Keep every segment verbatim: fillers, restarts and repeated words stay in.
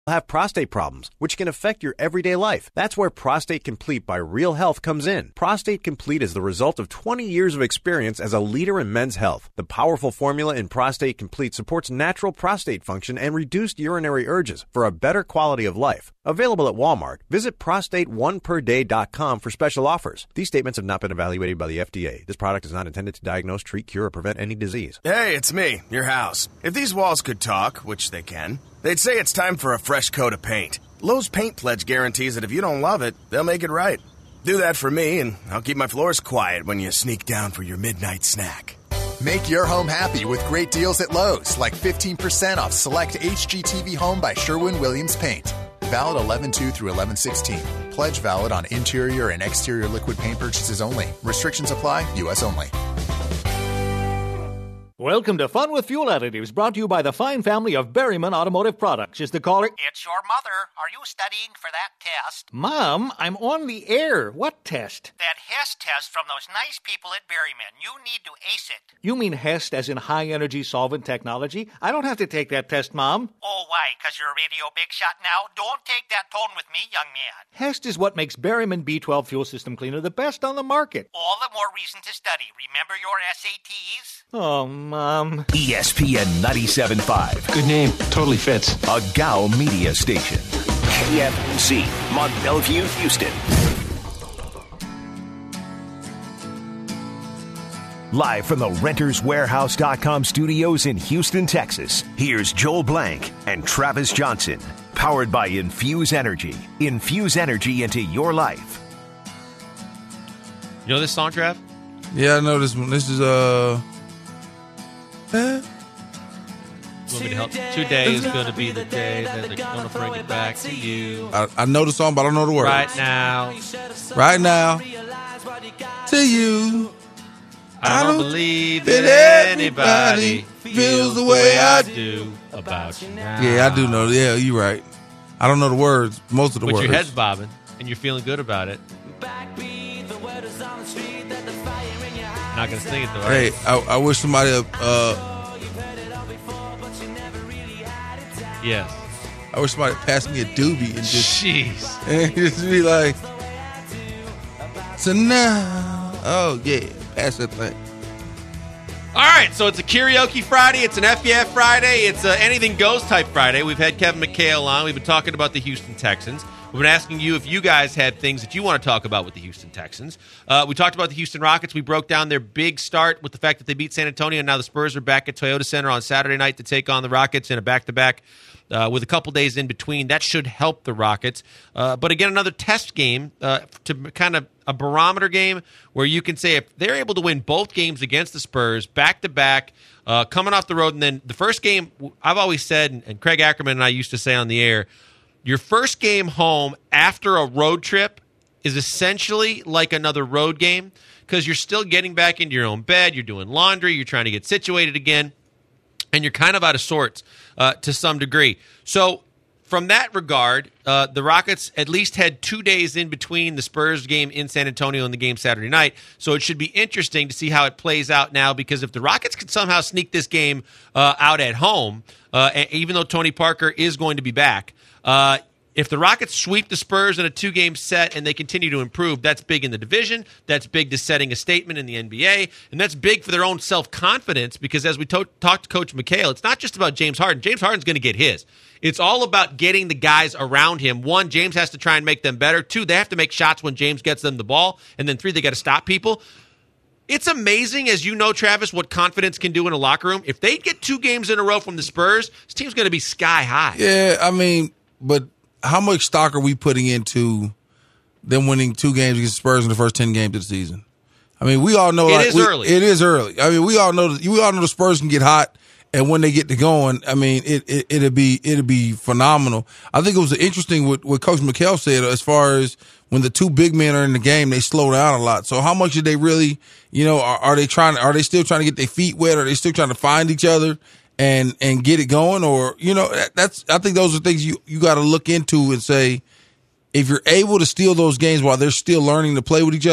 have prostate problems, which can affect your everyday life. That's where Prostate Complete by Real Health comes in. Prostate Complete is the result of twenty years of experience as a leader in men's health. The powerful formula in Prostate Complete supports natural prostate function and reduced urinary urges for a better quality of life. Available at Walmart. Visit prostate one per day dot com for special offers. These statements have not been evaluated by the F D A. This product is not intended to diagnose, treat, cure, or prevent any disease. Hey, it's me, your house. If these walls could talk, which they can, they'd say it's time for a fresh coat of paint. Lowe's Paint Pledge guarantees that if you don't love it, they'll make it right. Do that for me, and I'll keep my floors quiet when you sneak down for your midnight snack. Make your home happy with great deals at Lowe's, like fifteen percent off select H G T V Home by Sherwin-Williams Paint. Valid eleven two through eleven sixteen. Pledge valid on interior and exterior liquid paint purchases only. Restrictions apply. U S only. Welcome to Fun with Fuel Additives, brought to you by the fine family of Berryman Automotive Products. Is the caller... It's your mother. Are you studying for that test? Mom, I'm on the air. What test? That HEST test from those nice people at Berryman. You need to ace it. You mean HEST as in high-energy solvent technology? I don't have to take that test, Mom. Oh, why? Because you're a radio big shot now? Don't take that tone with me, young man. HEST is what makes Berryman B twelve Fuel System Cleaner the best on the market. All the more reason to study. Remember your S A Ts? Oh, Mom. E S P N ninety-seven point five. Good name. Totally fits. A Gow media station. K F M C, Mont Bellevue, Houston. Live from the Renters Warehouse dot com studios in Houston, Texas, here's Joel Blank and Travis Johnson. Powered by Infuse Energy. Infuse energy into your life. You know this song, Trav? Yeah, I know this one. This is, uh... Eh? Want me to help? Today is going to be the day that they're going to bring it back to you. I, I know the song, but I don't know the words. Right now. Right now. To you. I don't believe that anybody feels the way I do about you now. Yeah, I do know. Yeah, you're right. I don't know the words, most of the but words. But your head's bobbing, and you're feeling good about it. Not going to sing it, though. Hey, I, I wish somebody... Uh, yes. I wish somebody passed me a doobie and just... Jeez. And just be like... So now... Oh, yeah. Pass that thing. All right, so it's a karaoke Friday. It's an F B F Friday. It's a anything goes type Friday. We've had Kevin McHale on. We've been talking about the Houston Texans. We've been asking you if you guys had things that you want to talk about with the Houston Texans. Uh, we talked about the Houston Rockets. We broke down their big start with the fact that they beat San Antonio, and now the Spurs are back at Toyota Center on Saturday night to take on the Rockets in a back-to-back uh, with a couple days in between. That should help the Rockets. Uh, but again, another test game uh, to kind of a barometer game where you can say if they're able to win both games against the Spurs back-to-back, uh, coming off the road, and then the first game, I've always said, and Craig Ackerman and I used to say on the air, your first game home after a road trip is essentially like another road game because you're still getting back into your own bed, you're doing laundry, you're trying to get situated again, and you're kind of out of sorts uh, to some degree. So from that regard, uh, the Rockets at least had two days in between the Spurs game in San Antonio and the game Saturday night, so it should be interesting to see how it plays out now because if the Rockets could somehow sneak this game uh, out at home, uh, even though Tony Parker is going to be back, Uh, if the Rockets sweep the Spurs in a two-game set and they continue to improve, that's big in the division. That's big to setting a statement in the N B A. And that's big for their own self-confidence because as we to- talked to Coach McHale, it's not just about James Harden. James Harden's going to get his. It's all about getting the guys around him. One, James has to try and make them better. Two, they have to make shots when James gets them the ball. And then three, they got to stop people. It's amazing, as you know, Travis, what confidence can do in a locker room. If they get two games in a row from the Spurs, this team's going to be sky high. Yeah, I mean... But how much stock are we putting into them winning two games against the Spurs in the first ten games of the season? I mean, we all know it like, is we, early. It is early. I mean, we all know we all know the Spurs can get hot, and when they get to going, I mean, it, it it'll be it'll be phenomenal. I think it was interesting what, what Coach McHale said as far as when the two big men are in the game, they slow down a lot. So how much did they really, you know, are, are they trying? Are they still trying to get their feet wet? Are they still trying to find each other? And and get it going, or you know, that's I think those are things you, you got to look into and say, if you're able to steal those games while they're still learning to play with each other,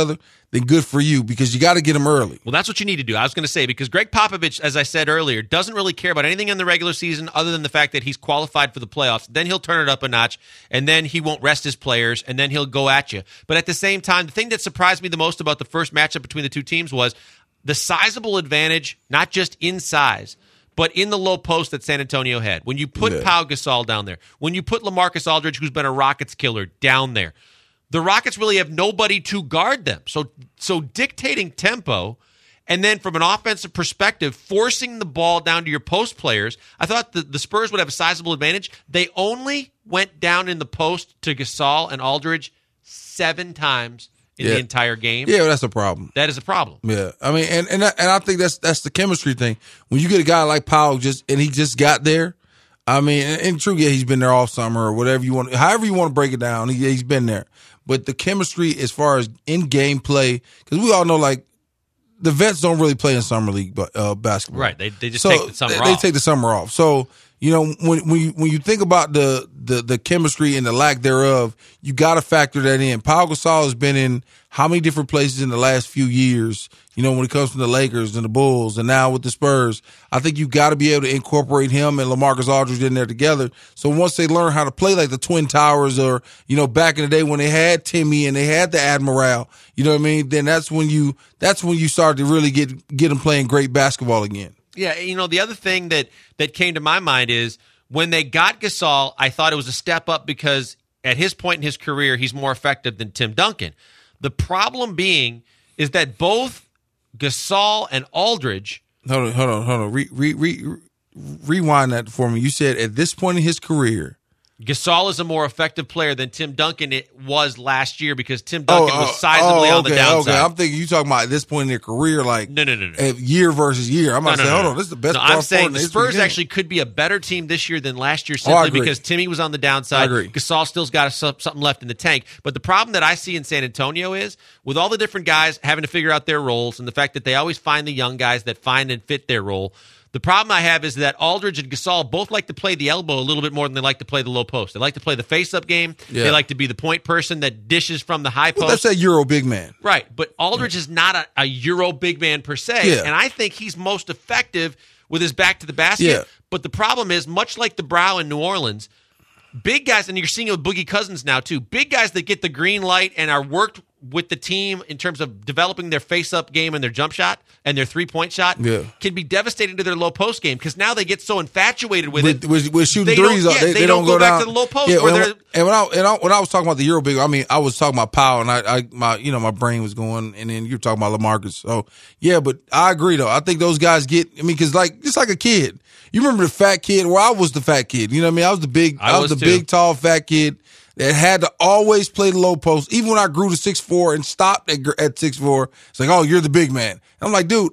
then good for you because you got to get him early. Well, that's what you need to do. I was going to say, because Greg Popovich, as I said earlier, doesn't really care about anything in the regular season other than the fact that he's qualified for the playoffs. Then he'll turn it up a notch, and then he won't rest his players, and then he'll go at you. But at the same time, the thing that surprised me the most about the first matchup between the two teams was the sizable advantage, not just in size, but in the low post that San Antonio had. When you put Yeah. Pau Gasol down there, when you put LaMarcus Aldridge, who's been a Rockets killer, down there, the Rockets really have nobody to guard them. So so dictating tempo, and then from an offensive perspective, forcing the ball down to your post players, I thought the, the Spurs would have a sizable advantage. They only went down in the post to Gasol and Aldridge seven times in Yeah. the entire game. Yeah, well, that's a problem. That is a problem. Yeah, I mean, and and I, and I think that's that's the chemistry thing. When you get a guy like Powell, just and he just got there. I mean, and, and true, yeah, he's been there all summer or whatever you want, however you want to break it down. He, he's been there, but the chemistry as far as in game play, because we all know like the vets don't really play in summer league, but uh, basketball, Right. They they just so take the summer they, off. they take the summer off. So you know when when you when you think about the the the chemistry and the lack thereof, you got to factor that in. Pau Gasol has been in how many different places in the last few years? You know, when it comes from the Lakers and the Bulls, and now with the Spurs, I think you got to be able to incorporate him and LaMarcus Aldridge in there together. So once they learn how to play like the Twin Towers, or you know, back in the day when they had Timmy and they had the Admiral, you know what I mean? Then that's when you that's when you start to really get get them playing great basketball again. Yeah, you know, the other thing that, that came to my mind is when they got Gasol, I thought it was a step up because at his point in his career, he's more effective than Tim Duncan. The problem being is that both Gasol and Aldridge. Hold on, hold on, hold on. Re, re, re, rewind that for me. You said at this point in his career, Gasol is a more effective player than Tim Duncan it was last year because Tim Duncan oh, was sizably oh, on the okay, downside. Okay, I'm thinking you talking about at this point in their career, like No, no, no, no. at year versus year. I'm No, about to no, say, no, hold no. on, this is the best. No, power I'm saying forward in the history of Spurs the game. actually could be a better team this year than last year Oh, I simply agree. because Timmy was on the downside. I agree. Gasol still's got a, something left in the tank. But the problem that I see in San Antonio is with all the different guys having to figure out their roles and the fact that they always find the young guys that find and fit their role. The problem I have is that Aldridge and Gasol both like to play the elbow a little bit more than they like to play the low post. They like to play the face-up game. Yeah. They like to be the point person that dishes from the high Well, post. that's a Euro big man. Right, but Aldridge is not a, a Euro big man per se, Yeah. and I think he's most effective with his back to the basket. Yeah. But the problem is, much like the Brow in New Orleans, big guys, and you're seeing it with Boogie Cousins now too, big guys that get the green light and are worked with the team in terms of developing their face-up game and their jump shot and their three-point shot Yeah. can be devastating to their low post game because now they get so infatuated with, With, it. with, with shooting They don't- threes, yeah, they, they they don't don't, go back down to the low post Yeah, where and, they're- and when I and I, when I was talking about the Euro big, I mean I was talking about Powell, and I, I my you know my brain was going, and then you were talking about LaMarcus. So yeah, but I agree though. I think those guys get. I mean, because like just like a kid, you remember the fat kid? Well, I was the fat kid. You know what I mean? I was the big, I I, was, was the too. big, tall, fat kid that had to always play the low post. Even when I grew to six four and stopped at, at six four, it's like, oh, you're the big man. And I'm like, dude,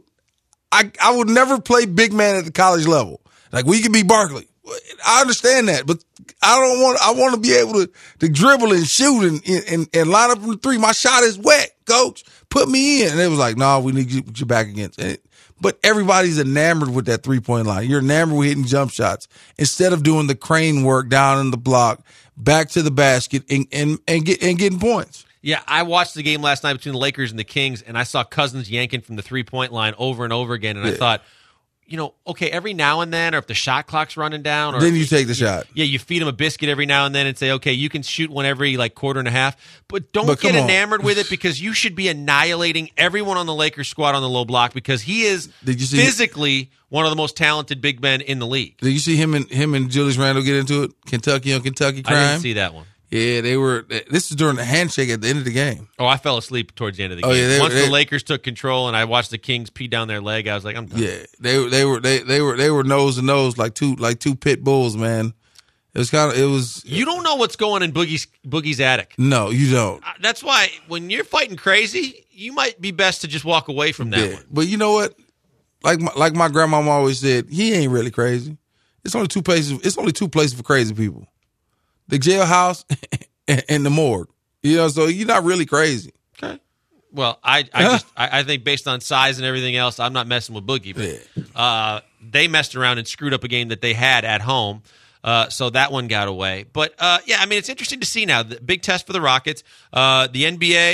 I I would never play big man at the college level. Like we can be Barkley. I understand that, but I don't want. I want to be able to, to dribble and shoot and, and and line up from the three. My shot is wet, coach. Put me in. And it was like, no, we need you to put your back against it. But everybody's enamored with that three point line. You're enamored with hitting jump shots instead of doing the crane work down in the block, back to the basket, and and and, get, and getting points. Yeah, I watched the game last night between the Lakers and the Kings, and I saw Cousins yanking from the three-point line over and over again, and I Yeah. thought, you know, okay, every now and then, or if the shot clock's running down, or Then you take the shot. Yeah, you feed him a biscuit every now and then and say, okay, you can shoot one every like quarter and a half, but don't But get come on. enamored with it because you should be annihilating everyone on the Lakers squad on the low block because he is Did you see- physically one of the most talented big men in the league. Did you see him and him and Julius Randle get into it? Kentucky on Kentucky crime. I didn't see that one. Yeah, they were. This is during the handshake at the end of the game. Oh, I fell asleep towards the end of the Oh, game. yeah, they- Once they- the Lakers took control and I watched the Kings pee down their leg, I was like, I'm done. Yeah, they they were they they were they were nose to nose like two like two pit bulls, man. It was kind of it was. You don't know what's going in Boogie's Boogie's attic. No, you don't. Uh, That's why when you're fighting crazy, you might be best to just walk away from that Yeah. one. But you know what? Like my, like my grandmama always said, he ain't really crazy. It's only two places. It's only two places for crazy people: the jailhouse and, and the morgue. You know, so you're not really crazy. Okay. Well, I I just I, I think based on size and everything else, I'm not messing with Boogie. But uh, they messed around and screwed up a game that they had at home. Uh, so that one got away. But, uh, yeah, I mean, it's interesting to see now. The big test for the Rockets. Uh, the N B A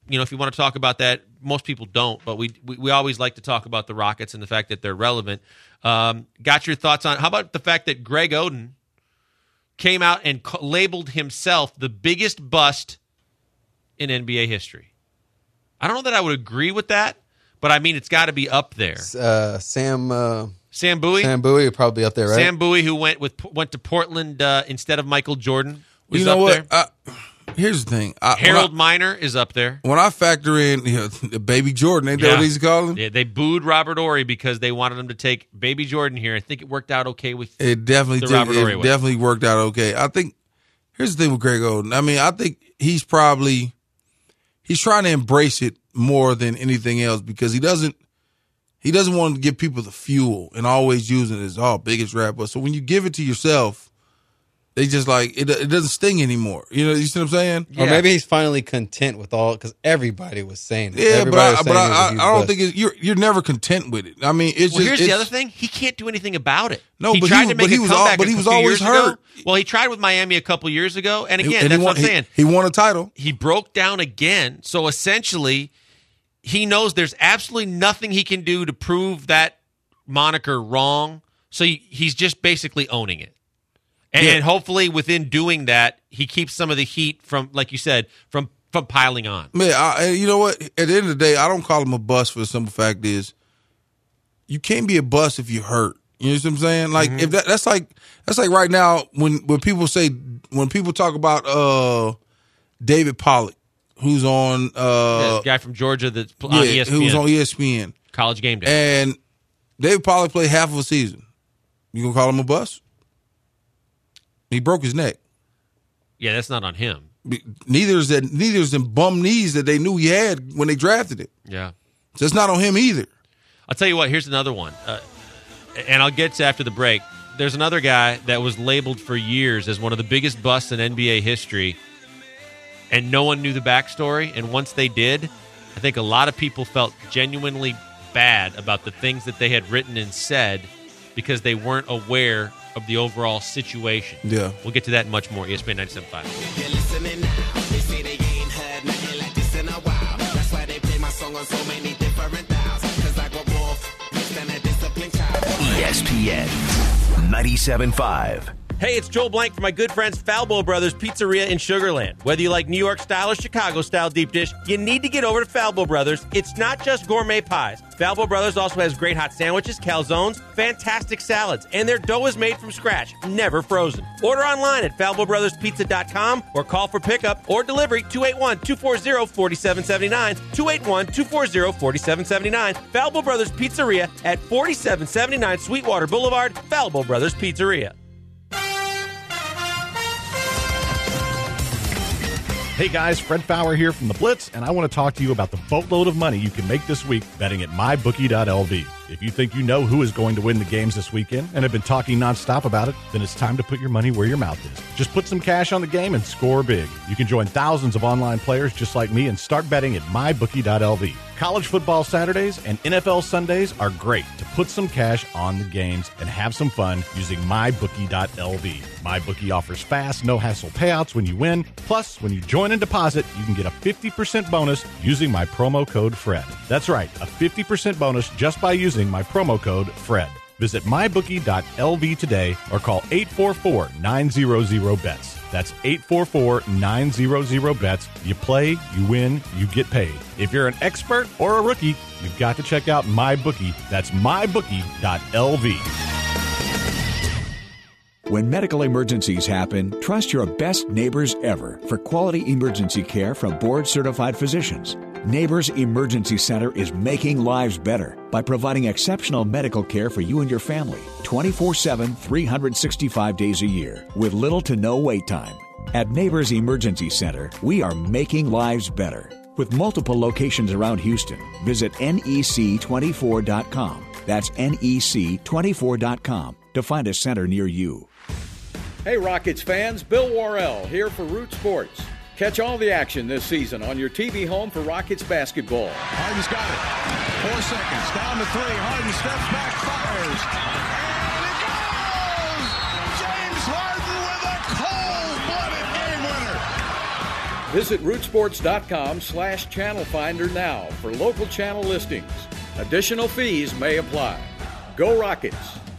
you know, if you want to talk about that, most people don't, but we, we, we always like to talk about the Rockets and the fact that they're relevant. Um, got your thoughts on, how about the fact that Greg Oden came out and co- labeled himself the biggest bust in N B A history? I don't know that I would agree with that, but I mean, it's got to be up there. Uh, Sam uh, Sam Bowie? Sam Bowie would probably be up there, right? Sam Bowie, who went with went to Portland uh, instead of Michael Jordan, is you know up what? there. I, here's the thing. I, Harold I, Miner is up there. When I factor in you know, the Baby Jordan, ain't that Yeah. what he's calling? Yeah, they booed Robert Horry because they wanted him to take Baby Jordan here. I think it worked out okay with It definitely the did. Robert Horry It way. definitely worked out okay. I think here's the thing with Greg Oden. I mean, I think he's probably he's trying to embrace it more than anything else because he doesn't he doesn't want to give people the fuel and always using it as oh biggest rapper. So when you give it to yourself, they just like it. It doesn't sting anymore. You know, you see what I'm saying? Or maybe he's finally content with all because everybody was saying it. Yeah, Everybody but I, was but saying I, he was a I, huge I don't bust. think it's, you're you're never content with it. I mean, it's Well, just here's it's, the other thing. He can't do anything about it. No, he but tried he- to make but he a was al- comeback but a he was few always years ago. hurt. Well, he tried with Miami a couple years ago, and again, and that's he what won, I'm saying. He, he won a title. He broke down again. So essentially, he knows there's absolutely nothing he can do to prove that moniker wrong. So he, he's just basically owning it. And, Yeah. and hopefully within doing that, he keeps some of the heat from, like you said, from, from piling on. Man, I, you know what? At the end of the day, I don't call him a bust for the simple fact is you can't be a bust if you're hurt. You know what I'm saying? Like Mm-hmm. if that, that's like that's like right now when when people say when people talk about uh, David Pollack, who's on uh, the guy from Georgia that's pl- yeah, on E S P N, who's on E S P N, College Game Day. and David Pollack played half of a season. You gonna call him a bust? He broke his neck. Yeah, that's not on him. Neither is that. Neither is them bum knees that they knew he had when they drafted it. Yeah. So it's not on him either. I'll tell you what, here's another one. Uh, and I'll get to after the break. There's another guy that was labeled for years as one of the biggest busts in N B A history, and no one knew the backstory. And once they did, I think a lot of people felt genuinely bad about the things that they had written and said because they weren't aware of the overall situation. Yeah. We'll get to that and much more. E S P N ninety-seven point five. You're listening now. They say they ain't heard nothing like this in a while. That's why they play my song on so many different dials. Cause I got off, than a disciplined child. E S P N ninety-seven point five. Hey, it's Joel Blank from my good friends Falbo Brothers Pizzeria in Sugar Land. Whether you like New York style or Chicago style deep dish, you need to get over to Falbo Brothers. It's not just gourmet pies. Falbo Brothers also has great hot sandwiches, calzones, fantastic salads, and their dough is made from scratch, never frozen. Order online at falbo brothers pizza dot com or call for pickup or delivery two eight one, two four zero, four seven seven nine, two eight one, two four zero, four seven seven nine. Falbo Brothers Pizzeria at forty-seven seventy-nine Sweetwater Boulevard, Falbo Brothers Pizzeria. Hey guys, Fred Fowler here from The Blitz, and I want to talk to you about the boatload of money you can make this week betting at my bookie dot l v. If you think you know who is going to win the games this weekend and have been talking nonstop about it, then it's time to put your money where your mouth is. Just put some cash on the game and score big. You can join thousands of online players just like me and start betting at my bookie dot l v. College football Saturdays and N F L Sundays are great to put some cash on the games and have some fun using my bookie dot l v. MyBookie offers fast, no-hassle payouts when you win. Plus, when you join and deposit, you can get a fifty percent bonus using my promo code FRED. That's right, a fifty percent bonus just by using my promo code FRED. Visit my bookie dot l v today or call eight four four, nine hundred, B E T S. That's eight four four, nine hundred, B E T S. You play, you win, you get paid. If you're an expert or a rookie, you've got to check out MyBookie. That's my bookie dot l v. When medical emergencies happen, trust your best neighbors ever for quality emergency care from board-certified physicians. Neighbors Emergency Center is making lives better by providing exceptional medical care for you and your family twenty-four seven, three hundred sixty-five days a year with little to no wait time. At Neighbors Emergency Center, we are making lives better. With multiple locations around Houston, visit N E C twenty-four dot com. That's N E C twenty-four dot com to find a center near you. Hey Rockets fans, Bill Worrell here for Root Sports. Catch all the action this season on your T V home for Rockets basketball. Harden's got it. Four seconds. Down to three. Harden steps back, fires. And it goes! James Harden with a cold-blooded game winner. Visit rootsports.com slash channel finder now for local channel listings. Additional fees may apply. Go Rockets!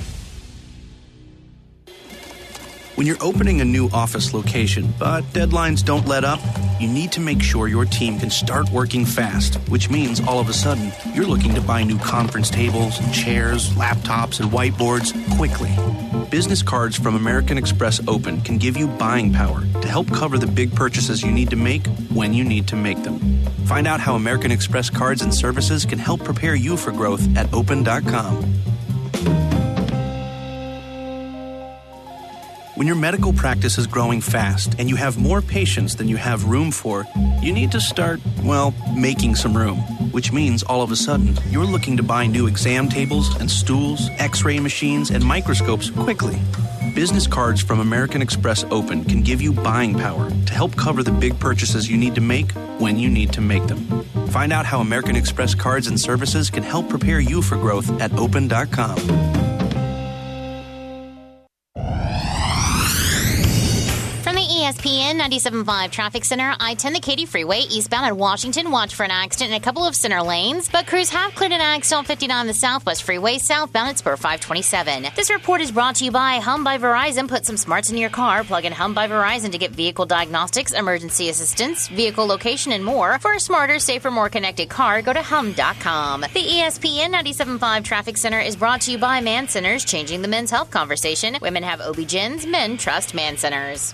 When you're opening a new office location, but deadlines don't let up, you need to make sure your team can start working fast, which means all of a sudden, you're looking to buy new conference tables, chairs, laptops, and whiteboards quickly. Business cards from American Express Open can give you buying power to help cover the big purchases you need to make when you need to make them. Find out how American Express cards and services can help prepare you for growth at open dot com. When your medical practice is growing fast and you have more patients than you have room for, you need to start, well, making some room. Which means all of a sudden, you're looking to buy new exam tables and stools, x-ray machines, and microscopes quickly. Business cards from American Express Open can give you buying power to help cover the big purchases you need to make when you need to make them. Find out how American Express cards and services can help prepare you for growth at open dot com. E S P N ninety-seven point five Traffic Center, I ten the Katy Freeway, eastbound at Washington. Watch for an accident in a couple of center lanes, but crews have cleared an accident on fifty-nine the Southwest Freeway, southbound at Spur five twenty-seven. This report is brought to you by Hum by Verizon. Put some smarts in your car. Plug in Hum by Verizon to get vehicle diagnostics, emergency assistance, vehicle location, and more. For a smarter, safer, more connected car, go to hum dot com. The E S P N ninety-seven point five Traffic Center is brought to you by Man Centers, changing the men's health conversation. Women have O B G Y Ns, men trust Man Centers.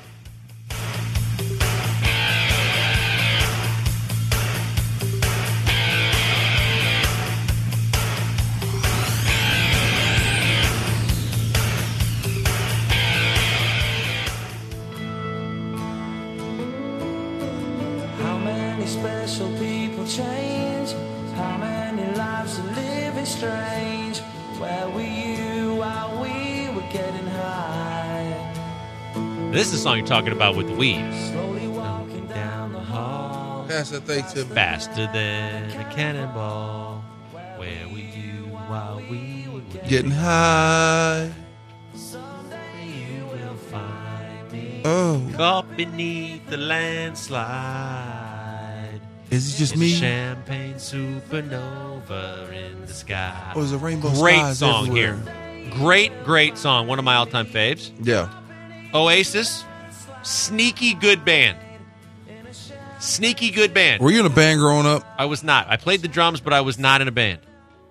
Special people change. How many lives are living strange? Where were you while we were getting high? This is the song you're talking about with the Weaves. Slowly walking down the hall. Pass that thing to me. Faster than a cannonball. Where were you while we were getting, Getting high? Someday you will find me. Oh. Caught beneath the landslide. Is it just It's me? A champagne supernova in the sky. Or is it rainbow Great skies song everywhere? here. Great, great song. One of my all-time faves. Yeah. Oasis, sneaky good band. Sneaky good band. Were you in a band growing up? I was not. I played the drums, but I was not in a band.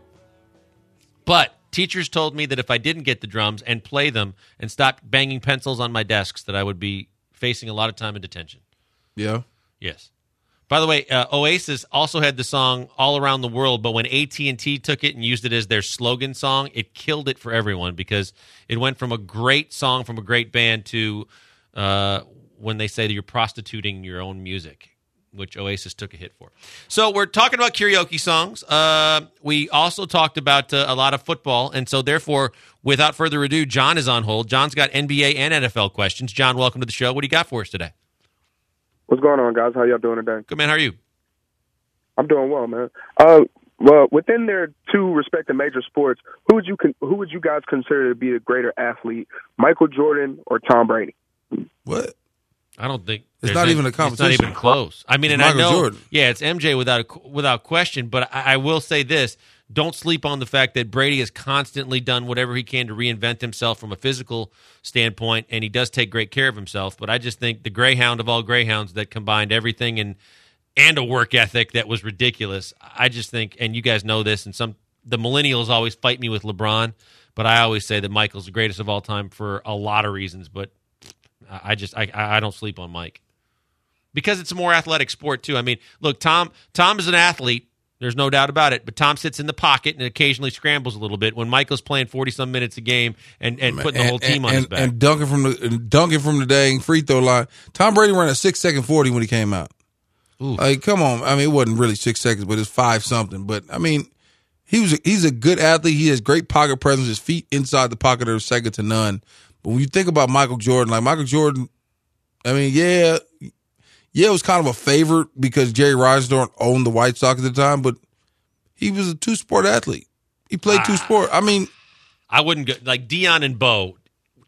But teachers told me that if I didn't get the drums and play them and stop banging pencils on my desks, that I would be facing a lot of time in detention. Yeah. Yes. By the way, uh, Oasis also had the song All Around the World, but when A T and T took it and used it as their slogan song, it killed it for everyone because it went from a great song from a great band to uh, when they say that you're prostituting your own music, which Oasis took a hit for. So we're talking about karaoke songs. Uh, we also talked about uh, a lot of football, and so therefore, without further ado, John is on hold. John's got N B A and N F L questions. John, welcome to the show. What do you got for us today? What's going on, guys? How y'all doing today? Good, man. How are you? I'm doing well, man. Uh, well, within their two respective major sports, who would you con- who would you guys consider to be a greater athlete, Michael Jordan or Tom Brady? What? I don't think It's there's not any- even a competition. It's not even close. I mean, It's and Michael I know, Jordan. yeah, it's M J without a, without question. But I, I will say this: don't sleep on the fact that Brady has constantly done whatever he can to reinvent himself from a physical standpoint, and he does take great care of himself. But I just think the greyhound of all greyhounds that combined everything and and a work ethic that was ridiculous. I just think, and you guys know this, and some the millennials always fight me with LeBron, but I always say that Michael's the greatest of all time for a lot of reasons. But I just I I don't sleep on Mike. Because it's a more athletic sport, too. I mean, look, Tom Tom is an athlete. There's no doubt about it. But Tom sits in the pocket and occasionally scrambles a little bit when Michael's playing forty-some minutes a game and, and putting the whole team and, on his and, back. and dunking from the and dunking from the dang free throw line. Tom Brady ran a six second forty when he came out. Ooh. Like, come on. I mean, it wasn't really six seconds, but it's five something. But I mean, he was a, he's a good athlete. He has great pocket presence. His feet inside the pocket are second to none. But when you think about Michael Jordan, like Michael Jordan, I mean, yeah. Yeah, it was kind of a favorite because Jerry Reinsdorf owned the White Sox at the time, but he was a two-sport athlete. He played Ah. two-sport. I mean, I wouldn't go like Dion and Bo.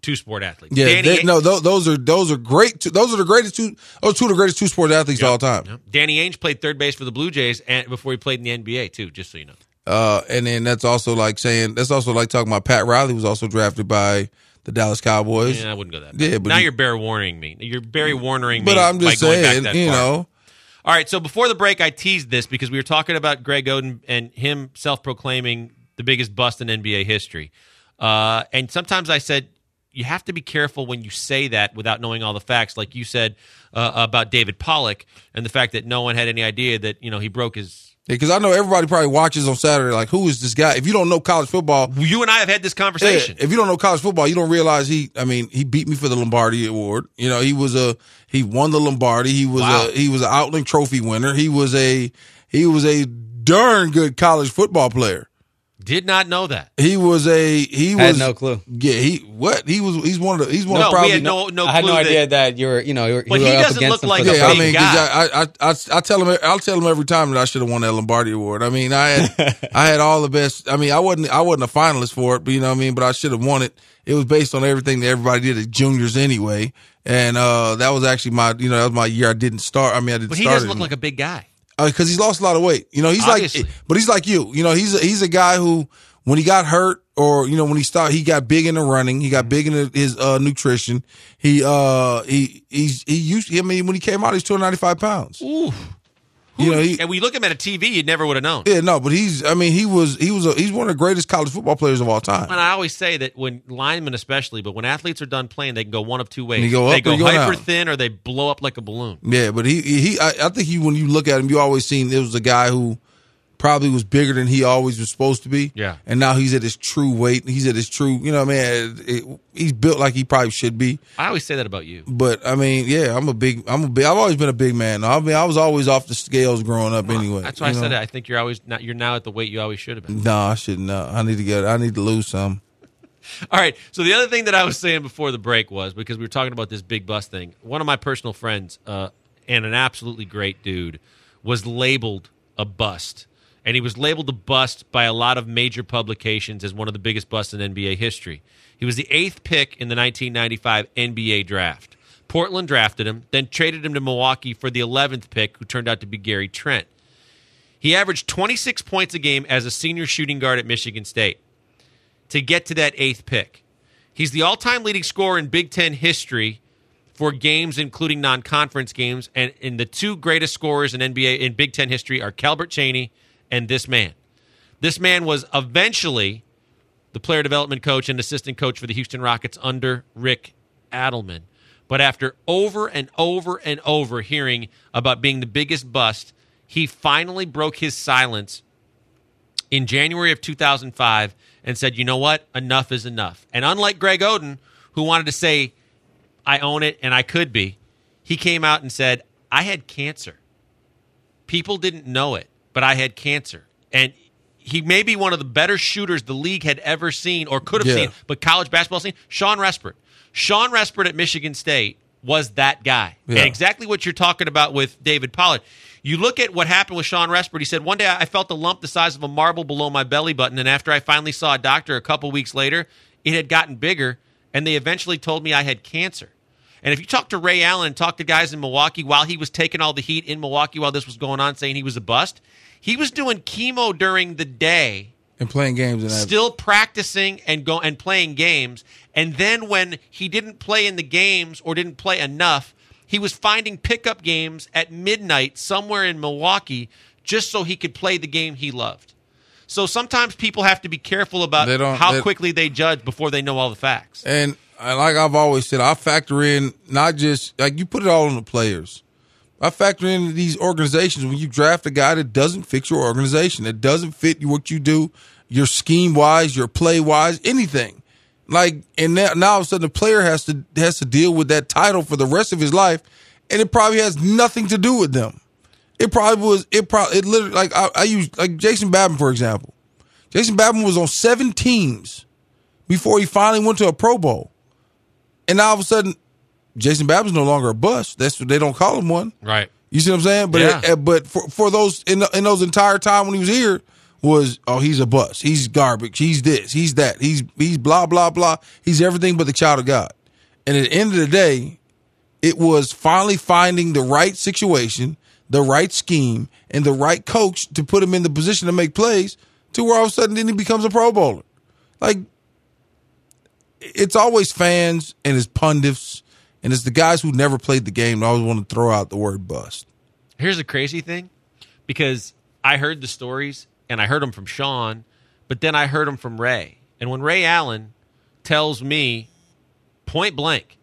two sport athletes. Yeah, Danny they, Ainge, no, those, those are those are great. Two, those are the greatest two. Those two of the greatest two sport athletes Yep. of all time. Yep. Danny Ainge played third base for the Blue Jays and, before he played in the N B A too. Just so you know. Uh, and then that's also like saying that's also like talking about Pat Riley was also drafted by the Dallas Cowboys. Yeah, I wouldn't go that. Yeah, bad. but now he- you're Barry Warnering me. You're Barry Warnering me. But I'm just by going back saying, that you far. know. All right, so before the break, I teased this because we were talking about Greg Oden and him self-proclaiming the biggest bust in N B A history. Uh, and sometimes I said, you have to be careful when you say that without knowing all the facts, like you said uh, about David Pollock and the fact that no one had any idea that, you know, he broke his... Because I know everybody probably watches on Saturday, like, who is this guy? If you don't know college football... You and I have had this conversation. Yeah, if you don't know college football, you don't realize he, I mean, he beat me for the Lombardi Award. You know, he was a, he won the Lombardi. He was Wow. a, he was an Outland Trophy winner. He was a, he was a darn good college football player. Did not know that. He was a, he I had was. no clue. Yeah, he, what? He was, he's one of the, he's one No, of we probably. had no, no I had clue no that- idea that you were, you know, you were, But you he were up doesn't against look him like for the a Yeah, I big mean, 'cause guy. I, I, I, I tell him, I'll tell him every time that I should have won that Lombardi Award. I mean, I had, I had all the best. I mean, I wasn't, I wasn't a finalist for it, but you know what I mean. But I should have won it. It was based on everything that everybody did at juniors anyway, and uh, that was actually my, you know, that was my year. I didn't start. I mean, I didn't But he start. doesn't it. look like a big guy. because he's lost a lot of weight. You know, he's Obviously. like, but he's like you. You know, he's a, he's a guy who, when he got hurt, or you know, when he started, he got big in the running. He got big in his uh, nutrition. He uh he he's he used. I mean, when he came out, he's two hundred ninety-five pounds. Ooh. You know, he, and we look at him at a T V, you never would have known. yeah, no, but he's. I mean, he was he was a, he's one of the greatest college football players of all time. And I always say that when linemen, especially, but when athletes are done playing, they can go one of two ways. They go up they or go you go hyper down. thin, or they blow up like a balloon. Yeah, but he he I, I think he when you look at him, you always seen it was a guy who probably was bigger than he always was supposed to be. Yeah. And now he's at his true weight. He's at his true, you know, man, it, he's built like he probably should be. I always say that about you. But I mean, yeah, I'm a big, I'm a big, I've always been a big man. I mean, I was always off the scales growing up anyway. That's why I you said know? it. I think you're always not. You're now at the weight you always should have been. No, I shouldn't. No, I need to get, I need to lose some. All right. So the other thing that I was saying before the break was, because we were talking about this big bust thing, one of my personal friends uh, and an absolutely great dude was labeled a bust. And he was labeled a bust by a lot of major publications as one of the biggest busts in N B A history. He was the eighth pick in the nineteen ninety-five N B A draft. Portland drafted him, then traded him to Milwaukee for the eleventh pick, who turned out to be Gary Trent. He averaged twenty-six points a game as a senior shooting guard at Michigan State to get to that eighth pick. He's the all-time leading scorer in Big Ten history for games, including non-conference games, and, and the two greatest scorers in N B A in Big Ten history are Calbert Chaney and this man. This man was eventually the player development coach and assistant coach for the Houston Rockets under Rick Adelman. But after over and over and over hearing about being the biggest bust, he finally broke his silence in January of two thousand five and said, you know what? Enough is enough. And unlike Greg Oden, who wanted to say, I own it and I could be, he came out and said, I had cancer. People didn't know it, but I had cancer. And he may be one of the better shooters the league had ever seen or could have Yeah. seen, but college basketball scene, Sean Respert. Sean Respert at Michigan State was that guy. Yeah. And exactly what you're talking about with David Pollard. You look at what happened with Sean Respert. He said, one day I felt a lump the size of a marble below my belly button, and after I finally saw a doctor a couple weeks later, it had gotten bigger, and they eventually told me I had cancer. And if you talk to Ray Allen and talk to guys in Milwaukee while he was taking all the heat in Milwaukee while this was going on, saying he was a bust, he was doing chemo during the day, And playing games and that. still practicing and go and playing games. And then when he didn't play in the games or didn't play enough, he was finding pickup games at midnight somewhere in Milwaukee just so he could play the game he loved. So sometimes people have to be careful about They don't- how they- quickly they judge before they know all the facts. And uh, like I've always said, I factor in not just like you put it all on the players. I factor in these organizations when you draft a guy that doesn't fit your organization, that doesn't fit what you do, your scheme wise, your play wise, anything. Like, and now, now all of a sudden the player has to has to deal with that title for the rest of his life, and it probably has nothing to do with them. It probably was. It probably it literally like I, I use like Jason Babin for example. Jason Babin was on seven teams before he finally went to a Pro Bowl, and now all of a sudden, Jason Babin's no longer a bust. That's what they don't call him one. Right. You see what I'm saying? But Yeah. uh, but for for those in in those entire time when he was here, was, oh, he's a bust. He's garbage. He's this. He's that. He's he's blah, blah, blah. He's everything but the child of God. And at the end of the day, it was finally finding the right situation, the right scheme, and the right coach to put him in the position to make plays to where all of a sudden then he becomes a Pro Bowler. Like, it's always fans and it's pundits and it's the guys who never played the game that always want to throw out the word bust. Here's the crazy thing, because I heard the stories, and I heard them from Sean, but then I heard them from Ray. And when Ray Allen tells me, point blank,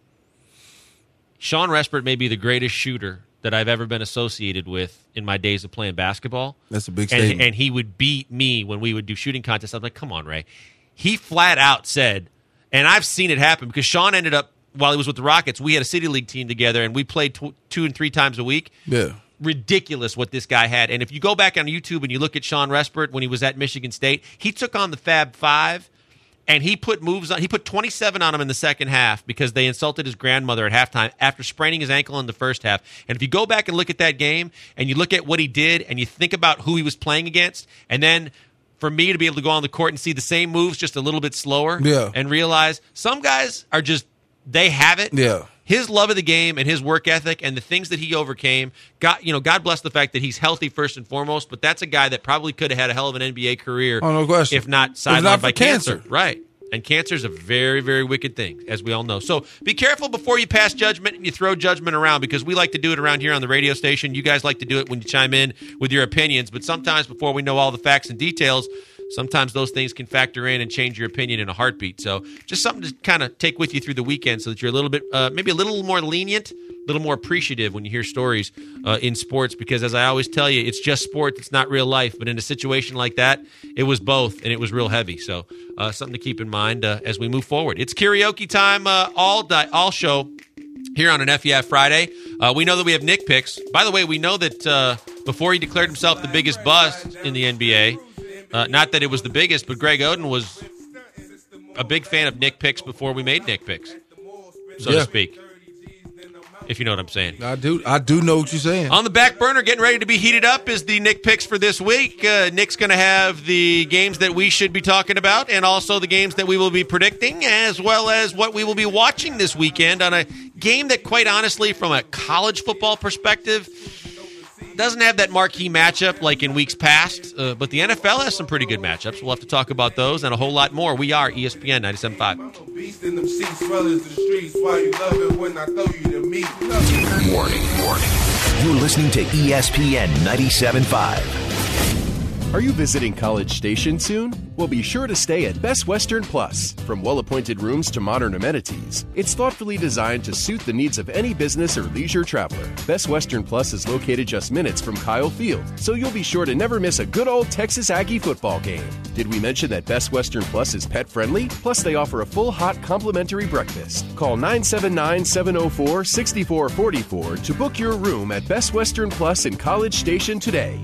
Sean Respert may be the greatest shooter that I've ever been associated with in my days of playing basketball. That's a big and, statement. and he would beat me when we would do shooting contests. I'm like, come on, Ray. He flat out said, and I've seen it happen, because Sean ended up, while he was with the Rockets, we had a City League team together, and we played tw- two and three times a week. Yeah. Ridiculous what this guy had. And if you go back on YouTube and you look at Sean Respert when he was at Michigan State, he took on the Fab Five, and he put moves on. He put twenty-seven on him in the second half because they insulted his grandmother at halftime after spraining his ankle in the first half. And if you go back and look at that game and you look at what he did and you think about who he was playing against, and then for me to be able to go on the court and see the same moves just a little bit slower, yeah. and realize some guys are just, they have it. Yeah. His love of the game and his work ethic and the things that he overcame, God, you know, God bless the fact that he's healthy first and foremost, but that's a guy that probably could have had a hell of an N B A career. Oh, no question. If not sidelined If not by for cancer. cancer. Right. And cancer is a very, very wicked thing, as we all know. So be careful before you pass judgment and you throw judgment around, because we like to do it around here on the radio station. You guys like to do it when you chime in with your opinions, but sometimes before we know all the facts and details, sometimes those things can factor in and change your opinion in a heartbeat. So just something to kind of take with you through the weekend so that you're a little bit, uh, maybe a little more lenient, a little more appreciative when you hear stories uh, in sports, because as I always tell you, it's just sport. It's not real life. But in a situation like that, it was both, and it was real heavy. So uh, something to keep in mind uh, as we move forward. It's karaoke time uh, all, di- all show here on an F E F Friday. Uh, we know that we have Nick picks. By the way, we know that uh, before he declared himself the biggest bust in the N B A, Uh, not that it was the biggest, but Greg Oden was a big fan of Nick Picks before we made Nick Picks, so yeah. to speak, if you know what I'm saying. I do I do know what you're saying. On the back burner, getting ready to be heated up, is the Nick Picks for this week. Uh, Nick's going to have the games that we should be talking about and also the games that we will be predicting, as well as what we will be watching this weekend on a game that, quite honestly, from a college football perspective, doesn't have that marquee matchup like in weeks past, uh, but the N F L has some pretty good matchups. We'll have to talk about those and a whole lot more. We are E S P N ninety-seven point five. Warning, warning. You're listening to E S P N ninety-seven point five. Are you visiting College Station soon? Well, be sure to stay at Best Western Plus. From well-appointed rooms to modern amenities, it's thoughtfully designed to suit the needs of any business or leisure traveler. Best Western Plus is located just minutes from Kyle Field, so you'll be sure to never miss a good old Texas Aggie football game. Did we mention that Best Western Plus is pet-friendly? Plus, they offer a full hot complimentary breakfast. Call nine seven nine, seven oh four, six four four four to book your room at Best Western Plus in College Station today.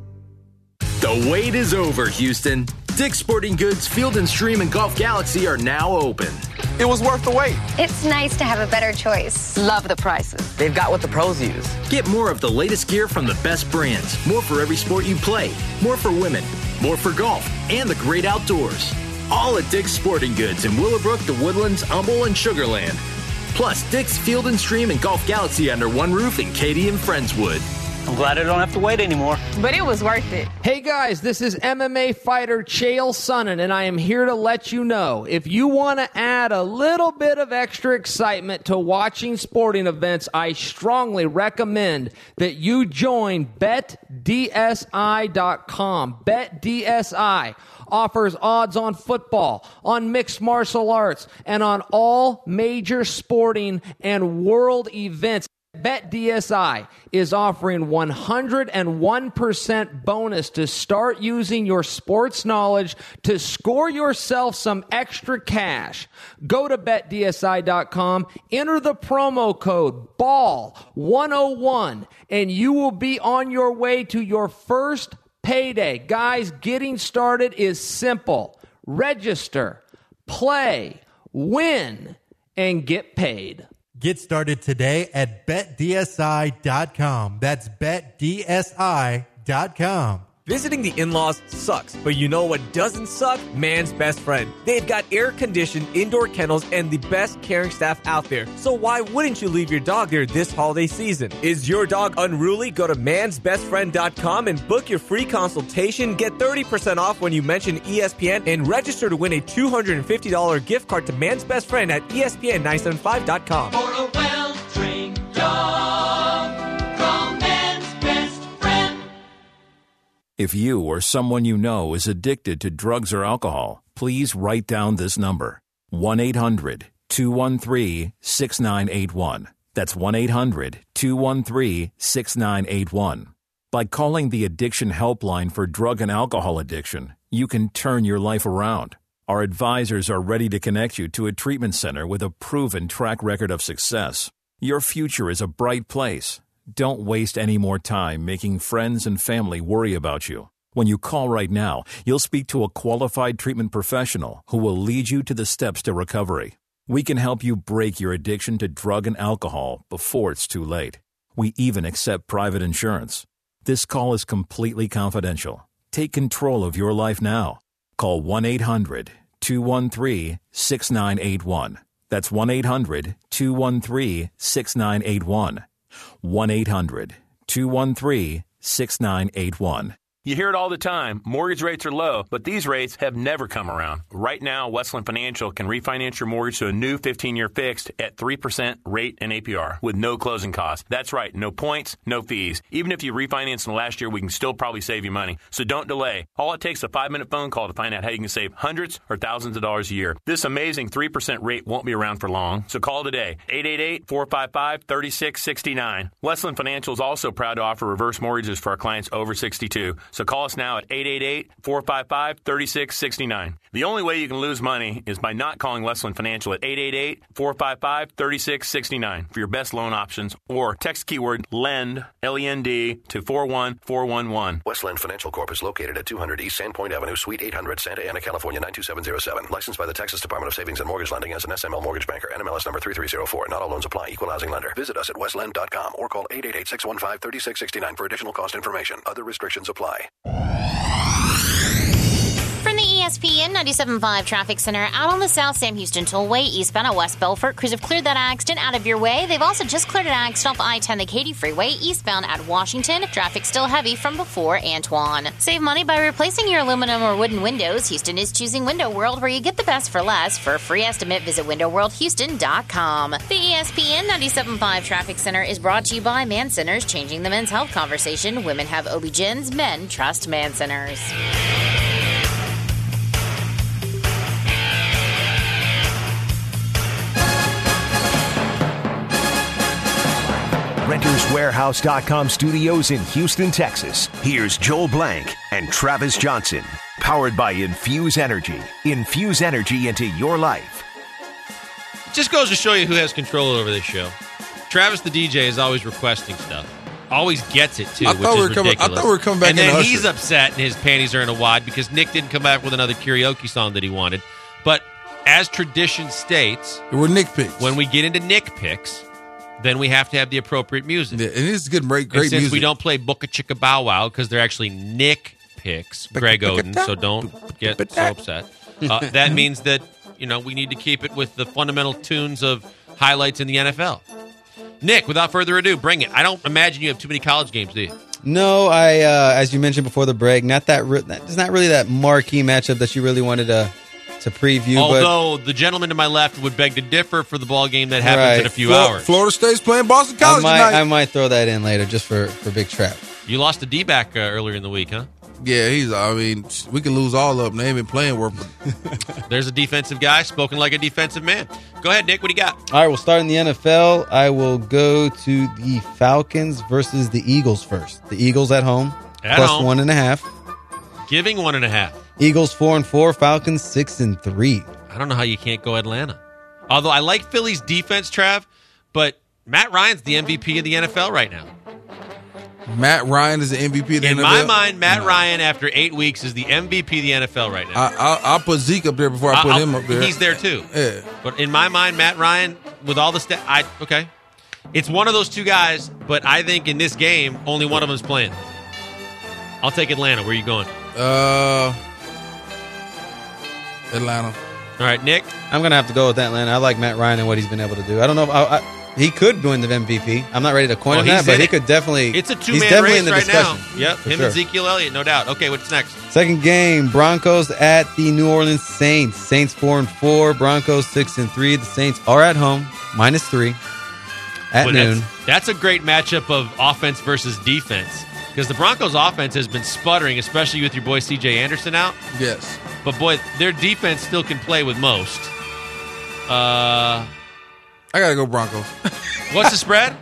The wait is over, Houston. Dick's Sporting Goods Field and Stream and Golf Galaxy are now open. It was worth the wait. It's nice to have a better choice. Love the prices. They've got what the pros use. Get more of the latest gear from the best brands. More for every sport you play. More for women. More for golf. And the great outdoors. All at Dick's Sporting Goods in Willowbrook, the Woodlands, Humble, and Sugar Land. Plus, Dick's Field and Stream and Golf Galaxy under one roof in Katy and Friendswood. I'm glad I don't have to wait anymore. But it was worth it. Hey guys, this is M M A fighter Chael Sonnen, and I am here to let you know, if you want to add a little bit of extra excitement to watching sporting events, I strongly recommend that you join bet D S I dot com. Bet D S I offers odds on football, on mixed martial arts, and on all major sporting and world events. Bet D S I is offering one hundred one percent bonus to start using your sports knowledge to score yourself some extra cash. Go to bet D S I dot com, enter the promo code B A L one oh one, and you will be on your way to your first payday. Guys, getting started is simple. Register, play, win, and get paid. Get started today at bet D S I dot com. That's bet D S I dot com. Visiting the in-laws sucks, but you know what doesn't suck? Man's Best Friend. They've got air-conditioned indoor kennels and the best caring staff out there. So why wouldn't you leave your dog there this holiday season? Is your dog unruly? Go to mans best friend dot com and book your free consultation. Get thirty percent off when you mention E S P N and register to win a two hundred fifty dollars gift card to Man's Best Friend at E S P N nine seven five dot com. For a well-trained dog from Man's Best Friend. If you or someone you know is addicted to drugs or alcohol, please write down this number, one eight hundred two one three six nine eight one. That's one eight hundred two one three six nine eight one. By calling the Addiction Helpline for drug and alcohol addiction, you can turn your life around. Our advisors are ready to connect you to a treatment center with a proven track record of success. Your future is a bright place. Don't waste any more time making friends and family worry about you. When you call right now, you'll speak to a qualified treatment professional who will lead you to the steps to recovery. We can help you break your addiction to drug and alcohol before it's too late. We even accept private insurance. This call is completely confidential. Take control of your life now. Call one eight hundred two one three six nine eight one. That's one eight hundred two one three six nine eight one. one eight hundred two one three six nine eight one. You hear it all the time. Mortgage rates are low, but these rates have never come around. Right now, Westland Financial can refinance your mortgage to a new fifteen-year fixed at three percent rate and A P R with no closing costs. That's right, no points, no fees. Even if you refinance in the last year, we can still probably save you money. So don't delay. All it takes is a five-minute phone call to find out how you can save hundreds or thousands of dollars a year. This amazing three percent rate won't be around for long, so call today. eight eight eight, four five five, three six six nine. Westland Financial is also proud to offer reverse mortgages for our clients over sixty-two. So call us now at eight eight eight, four five five, three six six nine. The only way you can lose money is by not calling Westland Financial at eight eight eight, four five five, three six six nine for your best loan options, or text keyword LEND, L E N D, to four one four one one. Westland Financial Corp is located at two hundred East Sandpoint Avenue, Suite eight hundred, Santa Ana, California, nine two seven zero seven. Licensed by the Texas Department of Savings and Mortgage Lending as an S M L mortgage banker. N M L S number three three zero four. Not all loans apply. Equal housing lender. Visit us at westland dot com or call eight eight eight, six one five, three six six nine for additional cost information. Other restrictions apply. From the E S P N ninety-seven point five Traffic Center, out on the South Sam Houston Tollway, eastbound at West Belfort, crews have cleared that accident out of your way. They've also just cleared an accident off I ten, the Katy Freeway, eastbound at Washington. Traffic still heavy from before Antoine. Save money by replacing your aluminum or wooden windows. Houston is choosing Window World, where you get the best for less. For a free estimate, visit window world houston dot com. The E S P N ninety-seven point five Traffic Center is brought to you by Man Centers, changing the men's health conversation. Women have O B G Y Ns, men trust Man Centers. Renters Warehouse dot com studios in Houston, Texas. Here's Joel Blank and Travis Johnson. Powered by Infuse Energy. Infuse energy into your life. It just goes to show you who has control over this show. Travis, the D J, is always requesting stuff. Always gets it, too, I which thought is we were coming- I ridiculous. thought we were coming back And in then Usher. he's upset and his panties are in a wad because Nick didn't come back with another karaoke song that he wanted. But as tradition states... We're Nick picks. When we get into Nick picks... then we have to have the appropriate music. Yeah, and it's good, great, great and since music. we don't play Booka Chicka Bow Wow because they're actually Nick picks, Greg Oden, so don't get so upset. Uh, that means that, you know, we need to keep it with the fundamental tunes of highlights in the N F L. Nick, without further ado, bring it. I don't imagine you have too many college games, do you? No, I, uh, as you mentioned before the break, not that. Re- it's not really that marquee matchup that you really wanted to to preview. Although the gentleman to my left would beg to differ for the ball game that happens Right. in a few Flo- hours. Florida State's playing Boston but I College might, tonight. I might throw that in later just for, for Big Trap. You lost a D-back uh, earlier in the week, huh? Yeah, he's. I mean, we can lose all of them. They ain't been playing worth. There's a defensive guy spoken like a defensive man. Go ahead, Nick. What do you got? All right, we'll start in the N F L. I will go to the Falcons versus the Eagles first. The Eagles at home, At plus home. one and a half. Giving one and a half. Eagles four and four, Falcons six and three. I don't know how you can't go Atlanta. Although I like Philly's defense, Trav, but Matt Ryan's the M V P of the N F L right now. Matt Ryan is the M V P of the In N F L. my mind, Matt Ryan, after eight weeks, is the M V P of the N F L right now. I, I'll, I'll put Zeke up there before I put I'll- him up there. He's there too. Yeah. But in my mind, Matt Ryan, with all the stats, I okay. It's one of those two guys, but I think in this game, only one of them is playing. I'll take Atlanta. Where are you going? Uh, Atlanta. All right, Nick. I'm gonna have to go with Atlanta. I like Matt Ryan and what he's been able to do. I don't know if I, I, he could win the M V P. I'm not ready to coin Oh, him that, he's but in he it. could definitely. It's a he's two-man definitely race in the right discussion. now. Yep, For him sure. and Ezekiel Elliott, no doubt. Okay, what's next? Second game, Broncos at the New Orleans Saints. Saints four and four, Broncos six and three. The Saints are at home, minus three, at Boy, noon. That's, that's a great matchup of offense versus defense because the Broncos' offense has been sputtering, especially with your boy C J Anderson out. Yes. But, boy, their defense still can play with most. Uh, I got to go Broncos. What's the spread?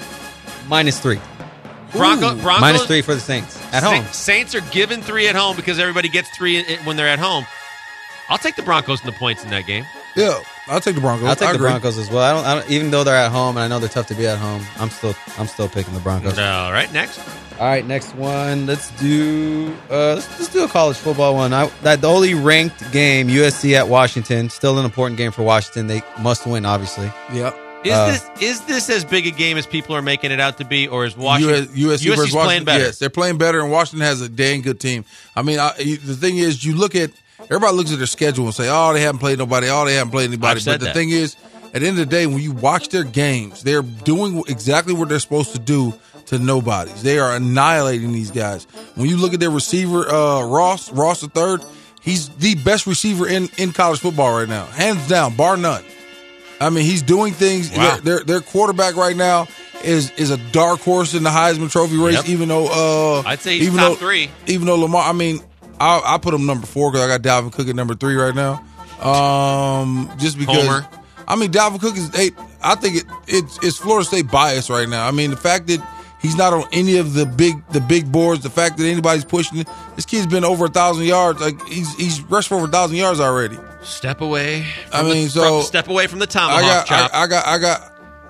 Minus three. Bronco, Ooh. Broncos, Minus three for the Saints at home. Sa- Saints are given three at home because everybody gets three in- when they're at home. I'll take the Broncos in the points in that game. Yeah, I'll take the Broncos. I'll take I the agree. Broncos as well. I don't, I don't. Even though they're at home, and I know they're tough to be at home, I'm still. I'm still picking the Broncos. All right, next. All right, next one. Let's do. Uh, let's, let's do a college football one. I, that the only ranked game, U S C at Washington. Still an important game for Washington. They must win, obviously. Yep. Is Uh, this is this as big a game as people are making it out to be, or is Washington U S C U S C's versus playing Washington. better? Yes, they're playing better, and Washington has a dang good team. I mean, I, the thing is, you look at everybody looks at their schedule and say, "Oh, they haven't played nobody. Oh, they haven't played anybody." I've said But the that. thing is, at the end of the day, when you watch their games, they're doing exactly what they're supposed to do to nobodies. They are annihilating these guys. When you look at their receiver, uh, Ross, Ross the third, he's the best receiver in, in college football right now, hands down, bar none. I mean, he's doing things. Wow. Their, their their quarterback right now is is a dark horse in the Heisman Trophy race. Yep. Even though, uh, I'd say he's even top though, three. Even though Lamar, I mean, I I put him number four because I got Dalvin Cook at number three right now. Um, just because. Homer. I mean, Dalvin Cook is eight. I think it it's it's Florida State bias right now. I mean, the fact that he's not on any of the big the big boards, the fact that anybody's pushing it. This kid's been over a thousand yards. Like he's he's rushed for over a thousand yards already. Step away. I from mean, the, so from- step away from the I tomahawk got, chop. I, I got, I got.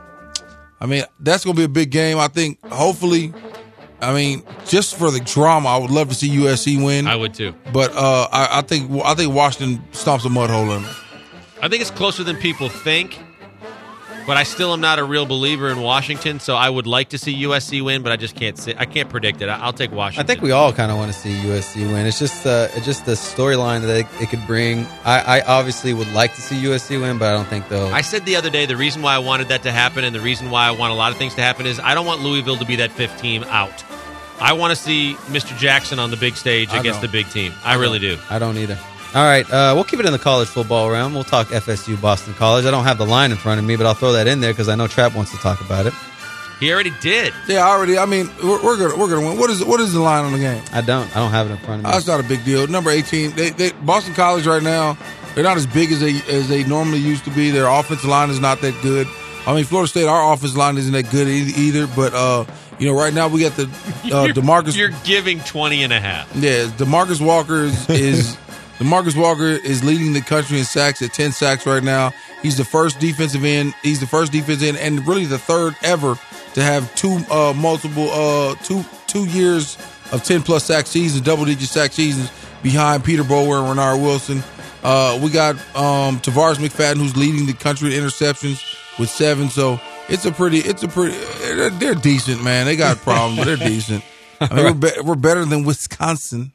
I mean, that's going to be a big game. I think. Hopefully, I mean, just for the drama, I would love to see U S C win. I would too. But uh, I, I think I think Washington stomps a mud hole in them. I think it's closer than people think, but I still am not a real believer in Washington. So I would like to see U S C win, but I just can't say, I can't predict it. I- I'll take I Washington. think we all kind of want to see U S C win. It's just uh, it's just the storyline that it, it could bring. I, I obviously would like to see U S C win, but I don't think they'll. I said the other day the reason why I wanted that to happen and the reason why I want a lot of things to happen is I don't want Louisville to be that fifth team out. I want to see Mister Jackson on the big stage I against don't. the big team. I, really do. I don't either. All right, uh, we'll keep it in the college football realm. We'll talk F S U Boston College. I don't have the line in front of me, but I'll throw that in there because I know Trap wants to talk about it. He already did. Yeah, I already. I mean, we're, we're gonna we're gonna win. What is what is the line on the game? I don't. I don't have it in front of me. That's not a big deal. Number eighteen, they, they Boston College right now. They're not as big as they as they normally used to be. Their offensive line is not that good. I mean, Florida State, our offensive line isn't that good e- either. But uh, you know, right now we got the uh, Demarcus. You're giving twenty and a half. Yeah, Demarcus Walker is, is Demarcus Walker is leading the country in sacks at ten sacks right now. He's the first defensive end. He's the first defensive end, and really the third ever to have two uh, multiple uh, two two years of ten plus sack seasons, double digit sack seasons behind Peter Bower and Renard Wilson. Uh, we got um, Tavares McFadden, who's leading the country in interceptions with seven. So it's a pretty, it's a pretty. They're, they're decent, man. They got problems, but they're decent. I mean, we're, be- we're better than Wisconsin.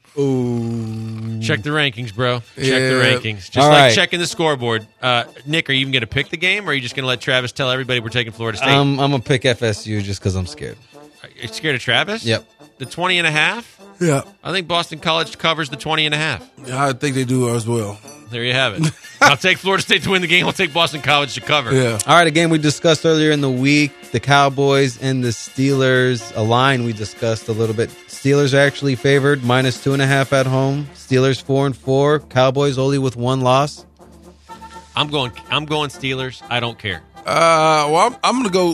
Ooh. Check the rankings, bro. Check Yeah. the rankings. Just All like right. checking the scoreboard. Uh, Nick, are you even going to pick the game, or are you just going to let Travis tell everybody we're taking Florida State? Um, I'm gonna pick F S U just because I'm scared. Are you scared of Travis? Yep. The twenty and a half? Yeah, I think Boston College covers the twenty and a half. I think they do as well. There you have it. I'll take Florida State to win the game. I'll take Boston College to cover. Yeah. All right, a game we discussed earlier in the week: the Cowboys and the Steelers. A line we discussed a little bit. Steelers are actually favored, minus two and a half at home. Steelers four and four. Cowboys only with one loss. I'm going. I'm going Steelers. I don't care. Uh, well, I'm, I'm going to go.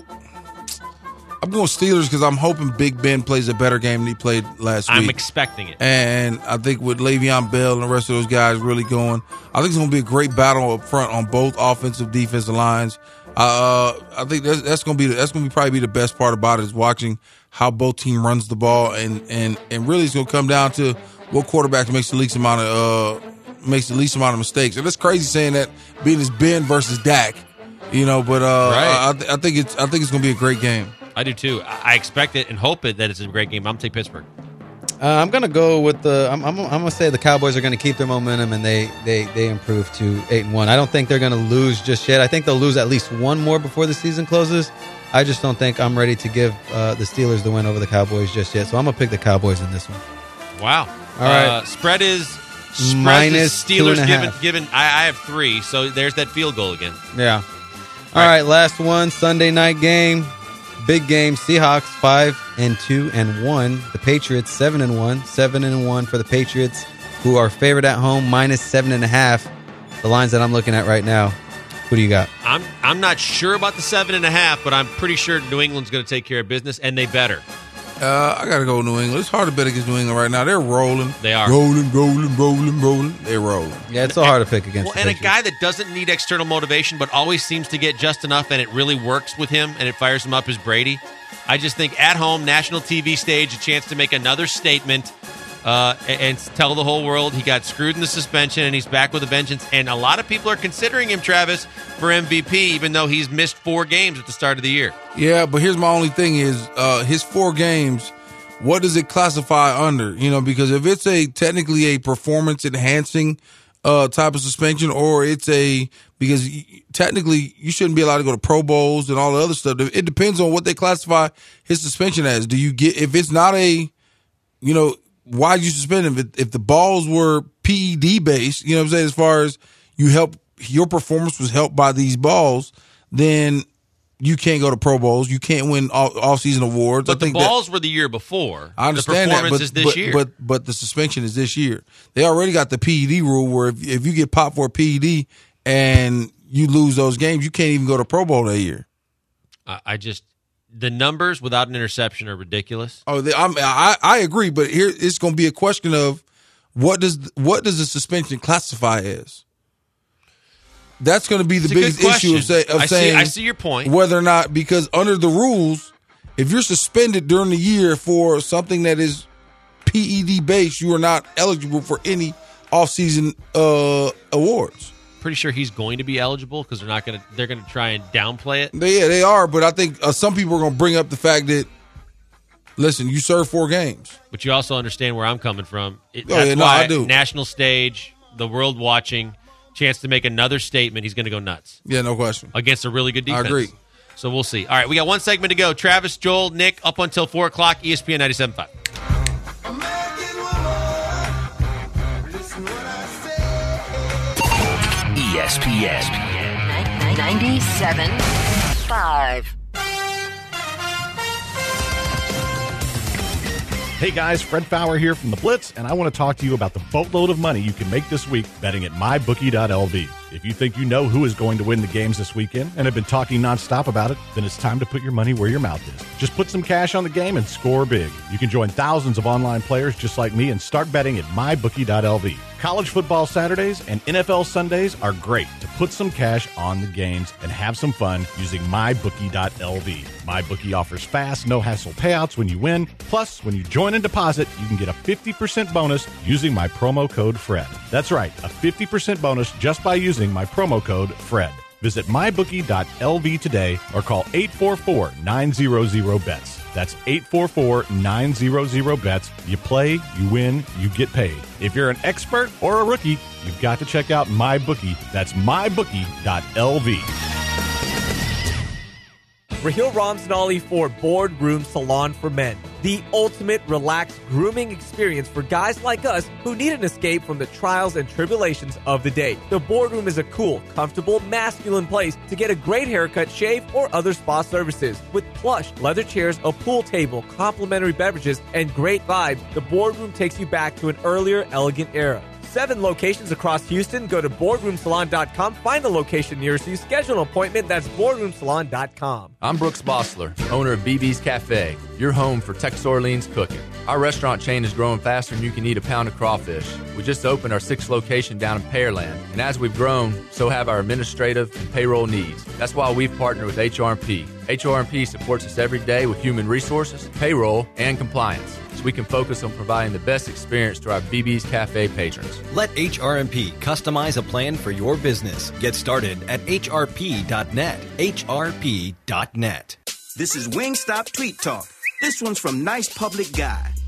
I'm going Steelers because I'm hoping Big Ben plays a better game than he played last I'm week. expecting it. And I think with Le'Veon Bell and the rest of those guys really going, I think it's going to be a great battle up front on both offensive, defensive lines. Uh, I think that's, that's going to be that's going to be probably be the best part about it is watching how both team runs the ball, and and and really it's going to come down to what quarterback makes the least amount of uh makes the least amount of mistakes. And it's crazy saying that being as Ben versus Dak, you know, but uh, Right. I, th- I think it's I think it's going to be a great game. I do too. I I expect it and hope it that it's a great game. I'm going to take Pittsburgh. Uh, I'm gonna go with the. I'm, I'm, I'm gonna say the Cowboys are gonna keep their momentum and they they they improve to eight and one. I don't think they're gonna lose just yet. I think they'll lose at least one more before the season closes. I just don't think I'm ready to give uh, the Steelers the win over the Cowboys just yet. So I'm gonna pick the Cowboys in this one. Wow. All right. Uh, spread is spread Minus the two Steelers and a given half. given. I, I have three, so there's that field goal again. Yeah. All right. Last one. Sunday night game. Big game. Seahawks five and two and one. The Patriots seven and one. Seven and one for the Patriots, who are favored at home minus seven and a half. The lines that I'm looking at right now. Who do you got? I'm I'm not sure about the seven and a half, but I'm pretty sure New England's going to take care of business, and they better. Uh, I got to go with New England. It's hard to bet against New England right now. They're rolling. They are. Rolling, rolling, rolling, rolling. They're rolling. Yeah, it's so hard to pick against Well, the and a Patriots. guy that doesn't need external motivation, but always seems to get just enough, and it really works with him, and it fires him up, is Brady. I just think at home, national T V stage, a chance to make another statement uh, and, and tell the whole world he got screwed in the suspension and he's back with a vengeance. And a lot of people are considering him, Travis, for M V P, even though he's missed four games at the start of the year. Yeah, but here's my only thing is uh, his four games, what does it classify under? You know, because if it's a technically a performance enhancing uh, type of suspension, or it's a because y- technically you shouldn't be allowed to go to Pro Bowls and all the other stuff. It depends on what they classify his suspension as. Do you get if it's not a, you know, why you suspend him? If, if the balls were P E D based, you know what I'm saying, as far as you help your performance was helped by these balls, then you can't go to Pro Bowls. You can't win all, off-season awards. But I think the balls were the year before. I understand the that, performance but, is this but, year. but but the suspension is this year. They already got the P E D rule where if, if you get popped for a P E D and you lose those games, you can't even go to Pro Bowl that year. I, I just the numbers without an interception are ridiculous. Oh, they, I'm, I I agree, but here it's going to be a question of what does what does the suspension classify as? That's going to be the It's a good biggest issue of, say, of I see- saying. I see your point. Whether or not, because under the rules, if you're suspended during the year for something that is P E D based, you are not eligible for any offseason uh, awards. Pretty sure he's going to be eligible because they're not going to. They're going to try and downplay it. They, yeah, they are, but I think uh, some people are going to bring up the fact that, listen, you served four games. But you also understand where I'm coming from. It, Oh, that's yeah, no, why I do. national stage, the world watching, chance to make another statement. He's going to go nuts. Yeah, no question. Against a really good I defense. agree. So we'll see. All right, we got one segment to go. Travis, Joel, Nick, up until four o'clock, E S P N ninety-seven point five. E S P N ninety-seven point five. Hey guys, Fred Fowler here from The Blitz, and I want to talk to you about the boatload of money you can make this week betting at my bookie dot L V. If you think you know who is going to win the games this weekend and have been talking nonstop about it, then it's time to put your money where your mouth is. Just put some cash on the game and score big. You can join thousands of online players just like me and start betting at my bookie dot L V. College football Saturdays and N F L Sundays are great to put some cash on the games and have some fun using my bookie dot L V. MyBookie offers fast, no-hassle payouts when you win. Plus, when you join and deposit, you can get a fifty percent bonus using my promo code FRED. That's right, a fifty percent bonus just by using my promo code FRED. Visit my bookie dot L V today or call eight four four, nine hundred, B E T S. That's eight four four, nine hundred, B E T S. You play, you win, you get paid. If you're an expert or a rookie, you've got to check out MyBookie. That's my bookie dot L V. Raheel Ramzanali for Boardroom Salon for Men, the ultimate relaxed grooming experience for guys like us who need an escape from the trials and tribulations of the day. The Boardroom is a cool, comfortable, masculine place to get a great haircut, shave, or other spa services. With plush, leather chairs, a pool table, complimentary beverages, and great vibes, the Boardroom takes you back to an earlier, elegant era. Seven locations across Houston. Go to boardroom salon dot com. Find a location nearest you. Schedule an appointment. That's boardroom salon dot com. I'm Brooks Bossler, owner of B B's Cafe, your home for Texas Orleans cooking. Our restaurant chain is growing faster than you can eat a pound of crawfish. We just opened our sixth location down in Pearland, and as we've grown, so have our administrative and payroll needs. That's why we've partnered with H R and P. H R and P supports us every day with human resources, payroll, and compliance, so we can focus on providing the best experience to our B B's Cafe patrons. Let H R and P customize a plan for your business. Get started at H R P dot net. H R P dot net. This is Wingstop Tweet Talk. This one's from Nice Public Guy.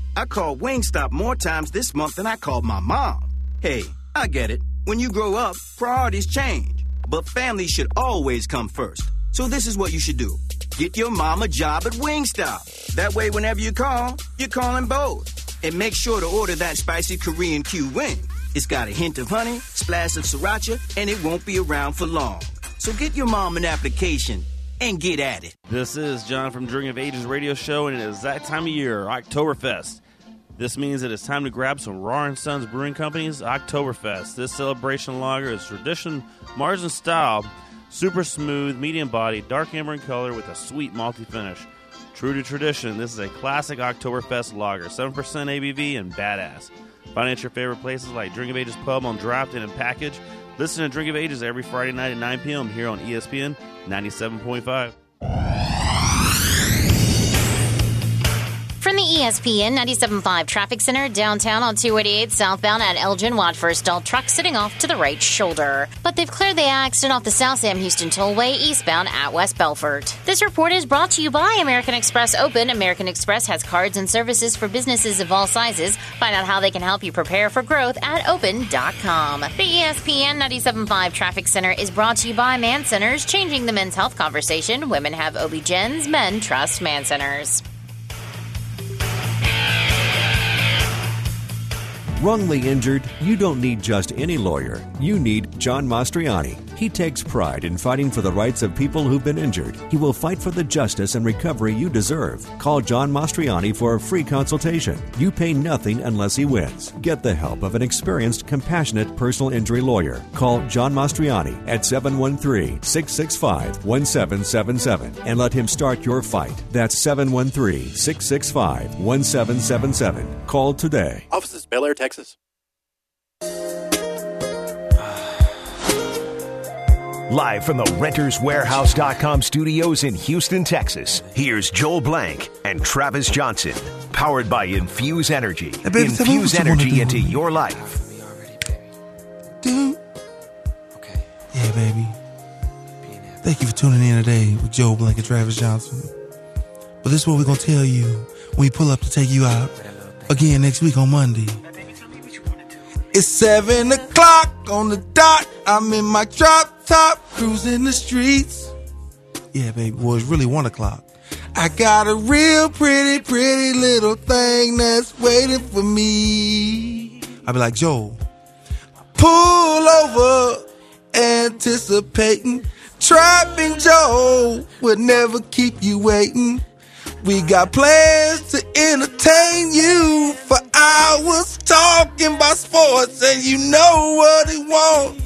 I called Wingstop more times this month than I called my mom. Hey, I get it. When you grow up, priorities change. But family should always come first. So this is what you should do. Get your mom a job at Wingstop. That way, whenever you call, you're calling both. And make sure to order that spicy Korean Q wing. It's got a hint of honey, splash of sriracha, and it won't be around for long. So get your mom an application and get at it. This is John from Drink of Ages radio show, and it is that time of year, Oktoberfest. This means that it's time to grab some Rahr and Sons Brewing Company's Oktoberfest. This celebration lager is tradition, Marzen style, super smooth, medium body, dark amber in color with a sweet malty finish. True to tradition, this is a classic Oktoberfest lager, seven percent A B V and badass. Find it at your favorite places like Drink of Ages Pub on draft and in package. Listen to Drink of Ages every Friday night at nine p.m. here on E S P N ninety-seven point five. From the E S P N ninety-seven point five Traffic Center downtown on two eighty-eight southbound at Elgin, watch for a stalled truck sitting off to the right shoulder. But they've cleared the accident off the South Sam Houston Tollway eastbound at West Belfort. This report is brought to you by American Express Open. American Express has cards and services for businesses of all sizes. Find out how they can help you prepare for growth at open dot com. The E S P N ninety-seven point five Traffic Center is brought to you by Man Centers, changing the men's health conversation. Women have O B G Y Ns, men trust Man Centers. Wrongly injured? You don't need just any lawyer. You need John Mastriani. He takes pride in fighting for the rights of people who've been injured. He will fight for the justice and recovery you deserve. Call John Mastriani for a free consultation. You pay nothing unless he wins. Get the help of an experienced, compassionate personal injury lawyer. Call John Mastriani at seven one three, six six five, one seven seven seven and let him start your fight. That's seven one three, six six five, one seven seven seven. Call today. Offices, Bel Air, Texas. Live from the Renters Warehouse dot com studios in Houston, Texas, here's Joel Blank and Travis Johnson. Powered by Infuse Energy. Hey, baby, Infuse energy into your life. Dude. Okay. Yeah, baby. Thank you for tuning in today with Joel Blank and Travis Johnson. But this is what we're going to tell you when we pull up to take you out again next week on Monday. It's seven o'clock on the dot. I'm in my drop top, cruising the streets. Yeah, baby. Well, it's really one o'clock. I got a real pretty, pretty little thing that's waiting for me. I'll be like, Joel, pull over, anticipating. Trapping Joe would never keep you waiting. We got plans to entertain you for hours, talking about sports, and you know what it wants.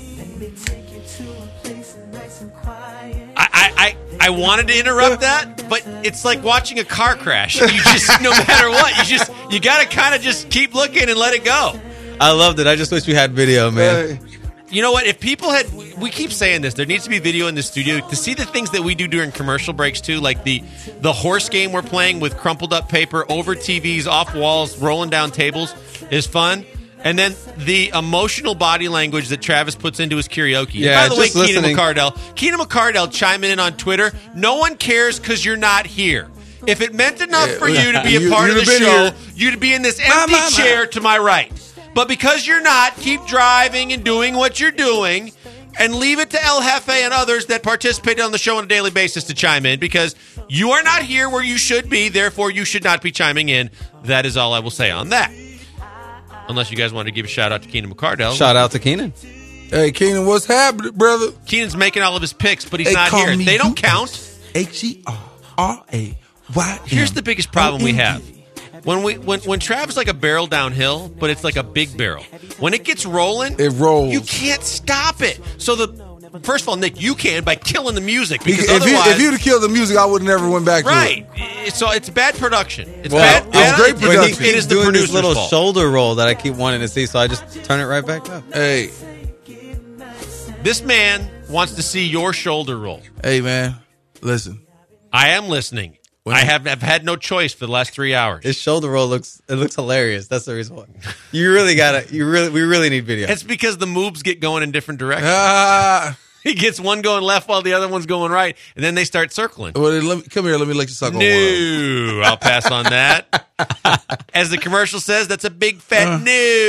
I, I, I wanted to interrupt that, but it's like watching a car crash. You just, no matter what, you just, you got to kind of just keep looking and let it go. I loved it. I just wish we had video, man. You know what? If people had, we keep saying this, there needs to be video in the studio to see the things that we do during commercial breaks too, like the the horse game we're playing with crumpled up paper over T Vs, off walls, rolling down tables is fun. And then the emotional body language that Travis puts into his karaoke. Yeah, and by the way, just Keenan listening. McCardell, Keenan McCardell chiming in on Twitter. No one cares because you're not here. If it meant enough for you to be a You- part of you'd the have been show, here. you'd be in this My, empty my, my. chair to my right. But because you're not, keep driving and doing what you're doing, and leave it to El Jefe and others that participate on the show on a daily basis to chime in, because you are not here where you should be, therefore you should not be chiming in. That is all I will say on that. Unless you guys want to give a shout-out to Keenan McCardell. Shout out to Keenan. Hey, Keenan, what's happening, brother? Keenan's making all of his picks, but he's Hey, not call here. me They don't you. count. H E R R A Y M. Here's the biggest problem we have. When we when when Trav's like a barrel downhill, but it's like a big barrel. When it gets rolling, It rolls. you can't stop it. So the first of all, Nick, you can by killing the music, Because because if, you, otherwise, if you'd have killed the music, I would have never went back to right. it. So it's bad production. It's Well, bad. it's bad great it- production. It is the doing this producer's little fault. shoulder roll that I keep wanting to see, so I just turn it right back up. Hey, This man wants to see your shoulder roll. hey, man, listen. I am listening. I have I've had no choice for the last three hours. His shoulder roll looks it looks hilarious. That's the reason why. You really gotta. You really. We really need video. It's because the moves get going in different directions. Ah, He gets one going left while the other one's going right, and then they start circling. well, then let me, come here. Let me let you suck on one. No, I'll pass on that. As the commercial says, that's a big fat uh.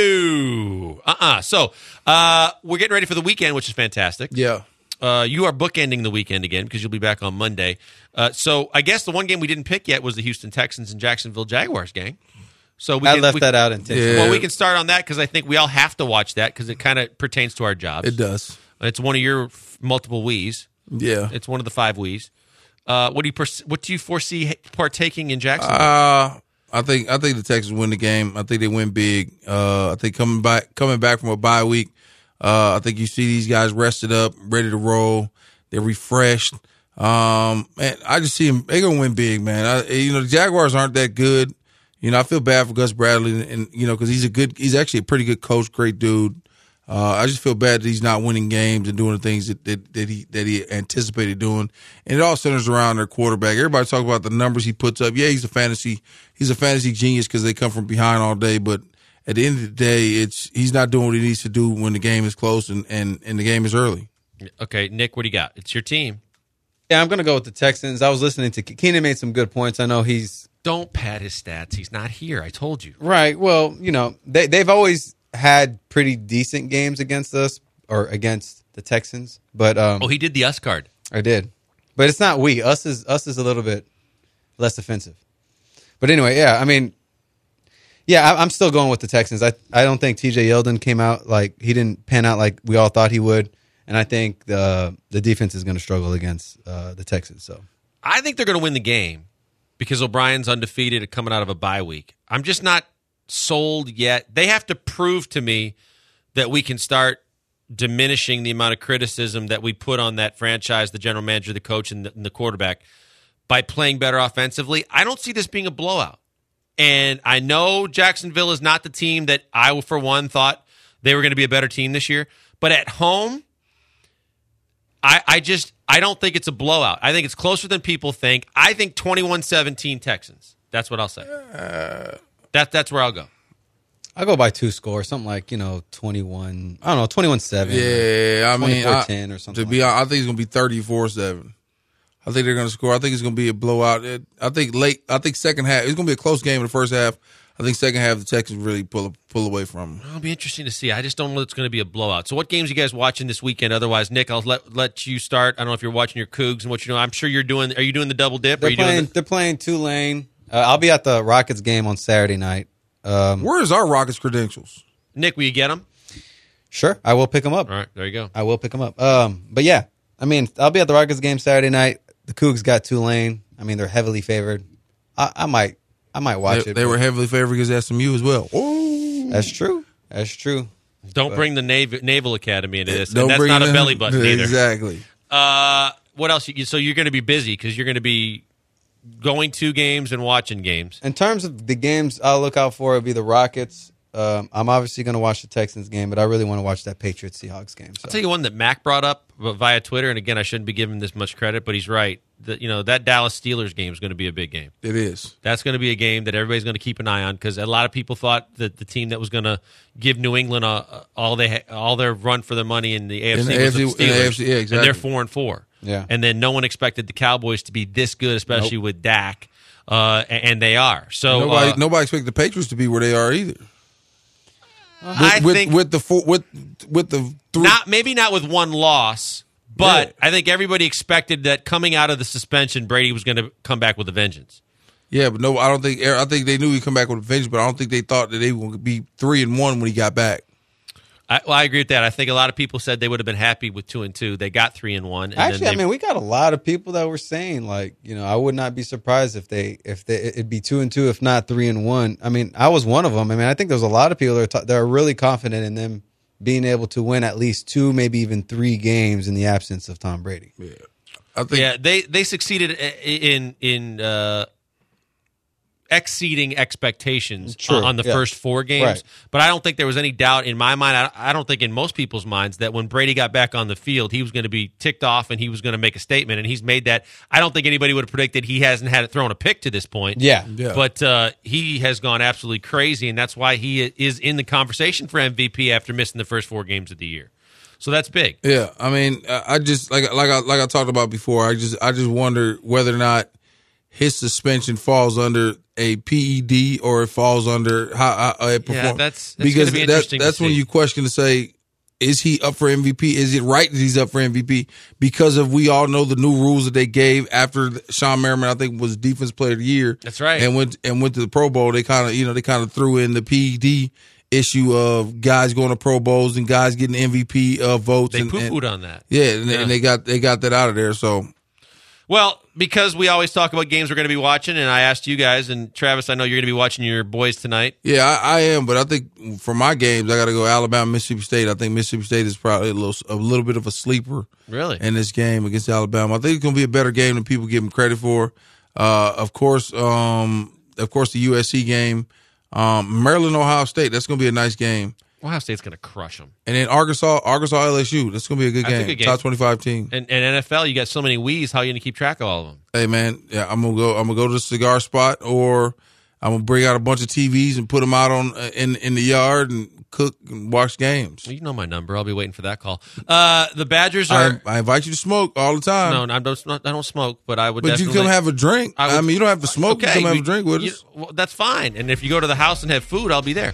no. Uh-uh. So uh, we're getting ready for the weekend, which is fantastic. Yeah. Uh, you are bookending the weekend again because you'll be back on Monday. Uh, so I guess the one game we didn't pick yet was the Houston Texans and Jacksonville Jaguars game. So we I can, left we, that out intentionally. Well, we can start on that because I think we all have to watch that because it kind of pertains to our jobs. It does. It's one of your f- multiple we's. Yeah. It's one of the five we's. Uh, what do you pers- what do you foresee partaking in Jacksonville? Uh, I think I think the Texans win the game. I think they win big. Uh, I think coming back coming back from a bye week, uh, I think you see these guys rested up, ready to roll. They're refreshed. Um, and I just see them. They're gonna win big, man. I, you know, the Jaguars aren't that good. You know, I feel bad for Gus Bradley, and, and you know, because he's a good, he's actually a pretty good coach, great dude. Uh, I just feel bad that he's not winning games and doing the things that, that, that he that he anticipated doing. And it all centers around their quarterback. Everybody talk about the numbers he puts up. Yeah, he's a fantasy, he's a fantasy genius because they come from behind all day. But at the end of the day, it's he's not doing what he needs to do when the game is close and, and, and the game is early. Okay, Nick, what do you got? It's your team. Yeah, I'm going to go with the Texans. I was listening to Keenan made some good points. I know he's don't pad his stats. He's not here. I told you. Right. Well, you know they they've always had pretty decent games against us or against the Texans, but um, oh, he did the us card. I did, but it's not we. Us is us is a little bit less offensive. But anyway, yeah, I mean, yeah, I, I'm still going with the Texans. I I don't think T J Yeldon came out like he didn't pan out like we all thought he would, and I think the the defense is going to struggle against uh, the Texans. So I think they're going to win the game because O'Brien's undefeated coming out of a bye week. I'm just not sold yet. They have to prove to me that we can start diminishing the amount of criticism that we put on that franchise, the general manager, the coach, and the, and the quarterback by playing better offensively. I don't see this being a blowout. And I know Jacksonville is not the team that I, for one, thought they were going to be a better team this year. But at home, I, I just I don't think it's a blowout. I think it's closer than people think. I think twenty-one seventeen Texans. That's what I'll say. Uh, That that's where I'll go. I'll go by two scores, something like, you know, twenty-one, I don't know, twenty-one seven. Yeah, I mean, twenty-four ten or something. To be like honest, I think it's going to be thirty-four seven. I think they're going to score. I think it's going to be a blowout. It, I think late, I think second half, it's going to be a close game in the first half. I think second half, the Texans really pull pull away from them. It'll be interesting to see. I just don't know it's going to be a blowout. So what games are you guys watching this weekend? Otherwise, Nick, I'll let let you start. I don't know if you're watching your Cougs and what you know. I'm sure you're doing. Are you doing the double dip? They're, are you playing, doing the- they're playing Tulane. Uh, I'll be at the Rockets game on Saturday night. Um, Where is our Rockets credentials? Nick, will you get them? Sure, I will pick them up. All right, there you go. I will pick them up. Um, but yeah, I mean, I'll be at the Rockets game Saturday night. The Cougs got Tulane. I mean, they're heavily favored. I, I might, I might watch they, it. They were heavily favored against S M U as well. Oh, that's true. That's true. Don't but, bring the Naval, Naval Academy into this. Don't and that's bring not them, a belly button either. Exactly. Uh, what else? You, so you're going to be busy because you're going to be going to games and watching games. In terms of the games I'll look out for, it'll be the Rockets. Um, I'm obviously going to watch the Texans game, but I really want to watch that Patriots-Seahawks game. So. I'll tell you one that Mac brought up via Twitter, and again, I shouldn't be giving this much credit, but he's right. The, you know, that Dallas Steelers game is going to be a big game. It is. That's going to be a game that everybody's going to keep an eye on because a lot of people thought that the team that was going to give New England a, all they all their run for their money in the A F C in the was A F C, the Steelers, A F C, yeah, exactly. And they're four and four. Yeah. And then no one expected the Cowboys to be this good, especially nope. with Dak, uh, and they are. So nobody, uh, nobody expected the Patriots to be where they are either. With, I with, think with the four, with with the three. Not maybe not with one loss, but Yeah. I think everybody expected that coming out of the suspension, Brady was going to come back with a vengeance. Yeah, but no, I don't think. I think they knew he'd come back with a vengeance, but I don't think they thought that they would be three and one when he got back. I, well, I agree with that. I think a lot of people said they would have been happy with two and two. They got three and one. And Actually, then I mean, we got a lot of people that were saying, like, you know, I would not be surprised if they, if they, it'd be two and two, if not three and one. I mean, I was one of them. I mean, I think there's a lot of people that are, t- that are really confident in them being able to win at least two, maybe even three games in the absence of Tom Brady. Yeah, I think. Yeah, they they succeeded in in uh, exceeding expectations True, on the yeah. first four games. Right. But I don't think there was any doubt in my mind. I, I don't think in most people's minds that when Brady got back on the field, he was going to be ticked off and he was going to make a statement. And he's made that. I don't think anybody would have predicted he hasn't had it thrown a pick to this point. Yeah. Yeah. But uh, he has gone absolutely crazy, and that's why he is in the conversation for M V P after missing the first four games of the year. So that's big. Yeah, I mean, I just like like I like I talked about before. I just I just wonder whether or not his suspension falls under a P E D or it falls under how uh, it performs. Yeah, that's, that's because be that, interesting that's to when see. you question to say, is he up for M V P? Is it right that he's up for M V P? Because of we all know the new rules that they gave after Sean Merriman, I think, was Defense Player of the Year. That's right. And went and went to the Pro Bowl. They kind of you know they kind of threw in the P E D issue of guys going to Pro Bowls and guys getting M V P uh, votes. They and, poo-pooed and, on that. Yeah, and, Yeah. and they got they got that out of there. So. Well, because we always talk about games we're going to be watching, and I asked you guys, and Travis, I know you're going to be watching your boys tonight. Yeah, I, I am, but I think for my games, I got to go Alabama, Mississippi State. I think Mississippi State is probably a little, a little bit of a sleeper, Really? in this game against Alabama. I think it's going to be a better game than people give them credit for. Uh, of course, um, of course, the U S C game, um, Maryland, Ohio State. That's going to be a nice game. Ohio State's going to crush them. And then Arkansas, Arkansas, L S U. That's going to be a good That's a game. good game. Top twenty-five team. And, and N F L, you got so many wees. How are you going to keep track of all of them? Hey man, yeah, I'm gonna go. I'm gonna go to the cigar spot, or I'm gonna bring out a bunch of T Vs and put them out on uh, in in the yard and cook and watch games. Well, you know my number. I'll be waiting for that call. Uh, the Badgers are. I, I invite you to smoke all the time. No, I don't. I don't smoke, but I would. But you definitely, come have a drink. I I, would- mean, you don't have to smoke. Okay, you come have we- a drink with you- us. well, that's fine. And if you go to the house and have food, I'll be there.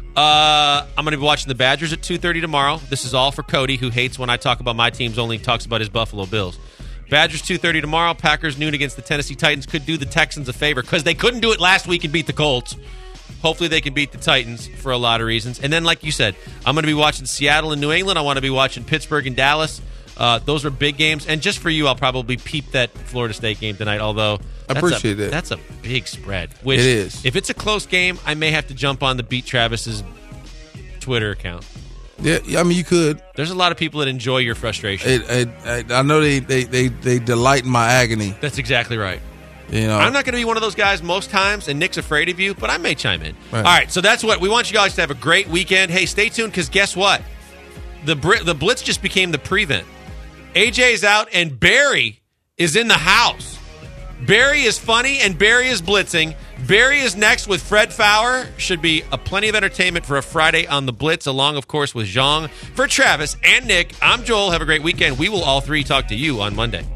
Uh, I'm going to be watching the Badgers at two thirty tomorrow. This is all for Cody, who hates when I talk about my teams, only talks about his Buffalo Bills. Badgers two thirty tomorrow. Packers noon against the Tennessee Titans. Could do the Texans a favor because they couldn't do it last week and beat the Colts. Hopefully they can beat the Titans for a lot of reasons. And then, like you said, I'm going to be watching Seattle and New England. I want to be watching Pittsburgh and Dallas. Uh, those are big games. And just for you, I'll probably peep that Florida State game tonight, although I that's appreciate a, that. That's a big spread. Which, It is. If it's a close game, I may have to jump on the Beat Travis's Twitter account. Yeah, I mean, you could. There's a lot of people that enjoy your frustration. It, it, it, I know they, they, they, they delight in my agony. That's exactly right. You know, I'm not going to be one of those guys most times, and Nick's afraid of you, but I may chime in. Right. All right, so that's what we want you guys to have a great weekend. Hey, stay tuned because guess what? The Brit, the Blitz just became the prevent. A J's out, and Barry is in the house. Barry is funny, and Barry is blitzing. Barry is next with Fred Fowler. Should be a plenty of entertainment for a Friday on the Blitz, along, of course, with Zhang. For Travis and Nick, I'm Joel. Have a great weekend. We will all three talk to you on Monday.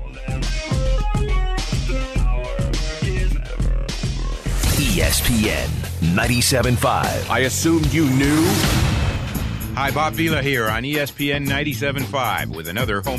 E S P N ninety-seven point five. I assumed you knew. Hi, Bob Vila here on E S P N ninety-seven point five with another home.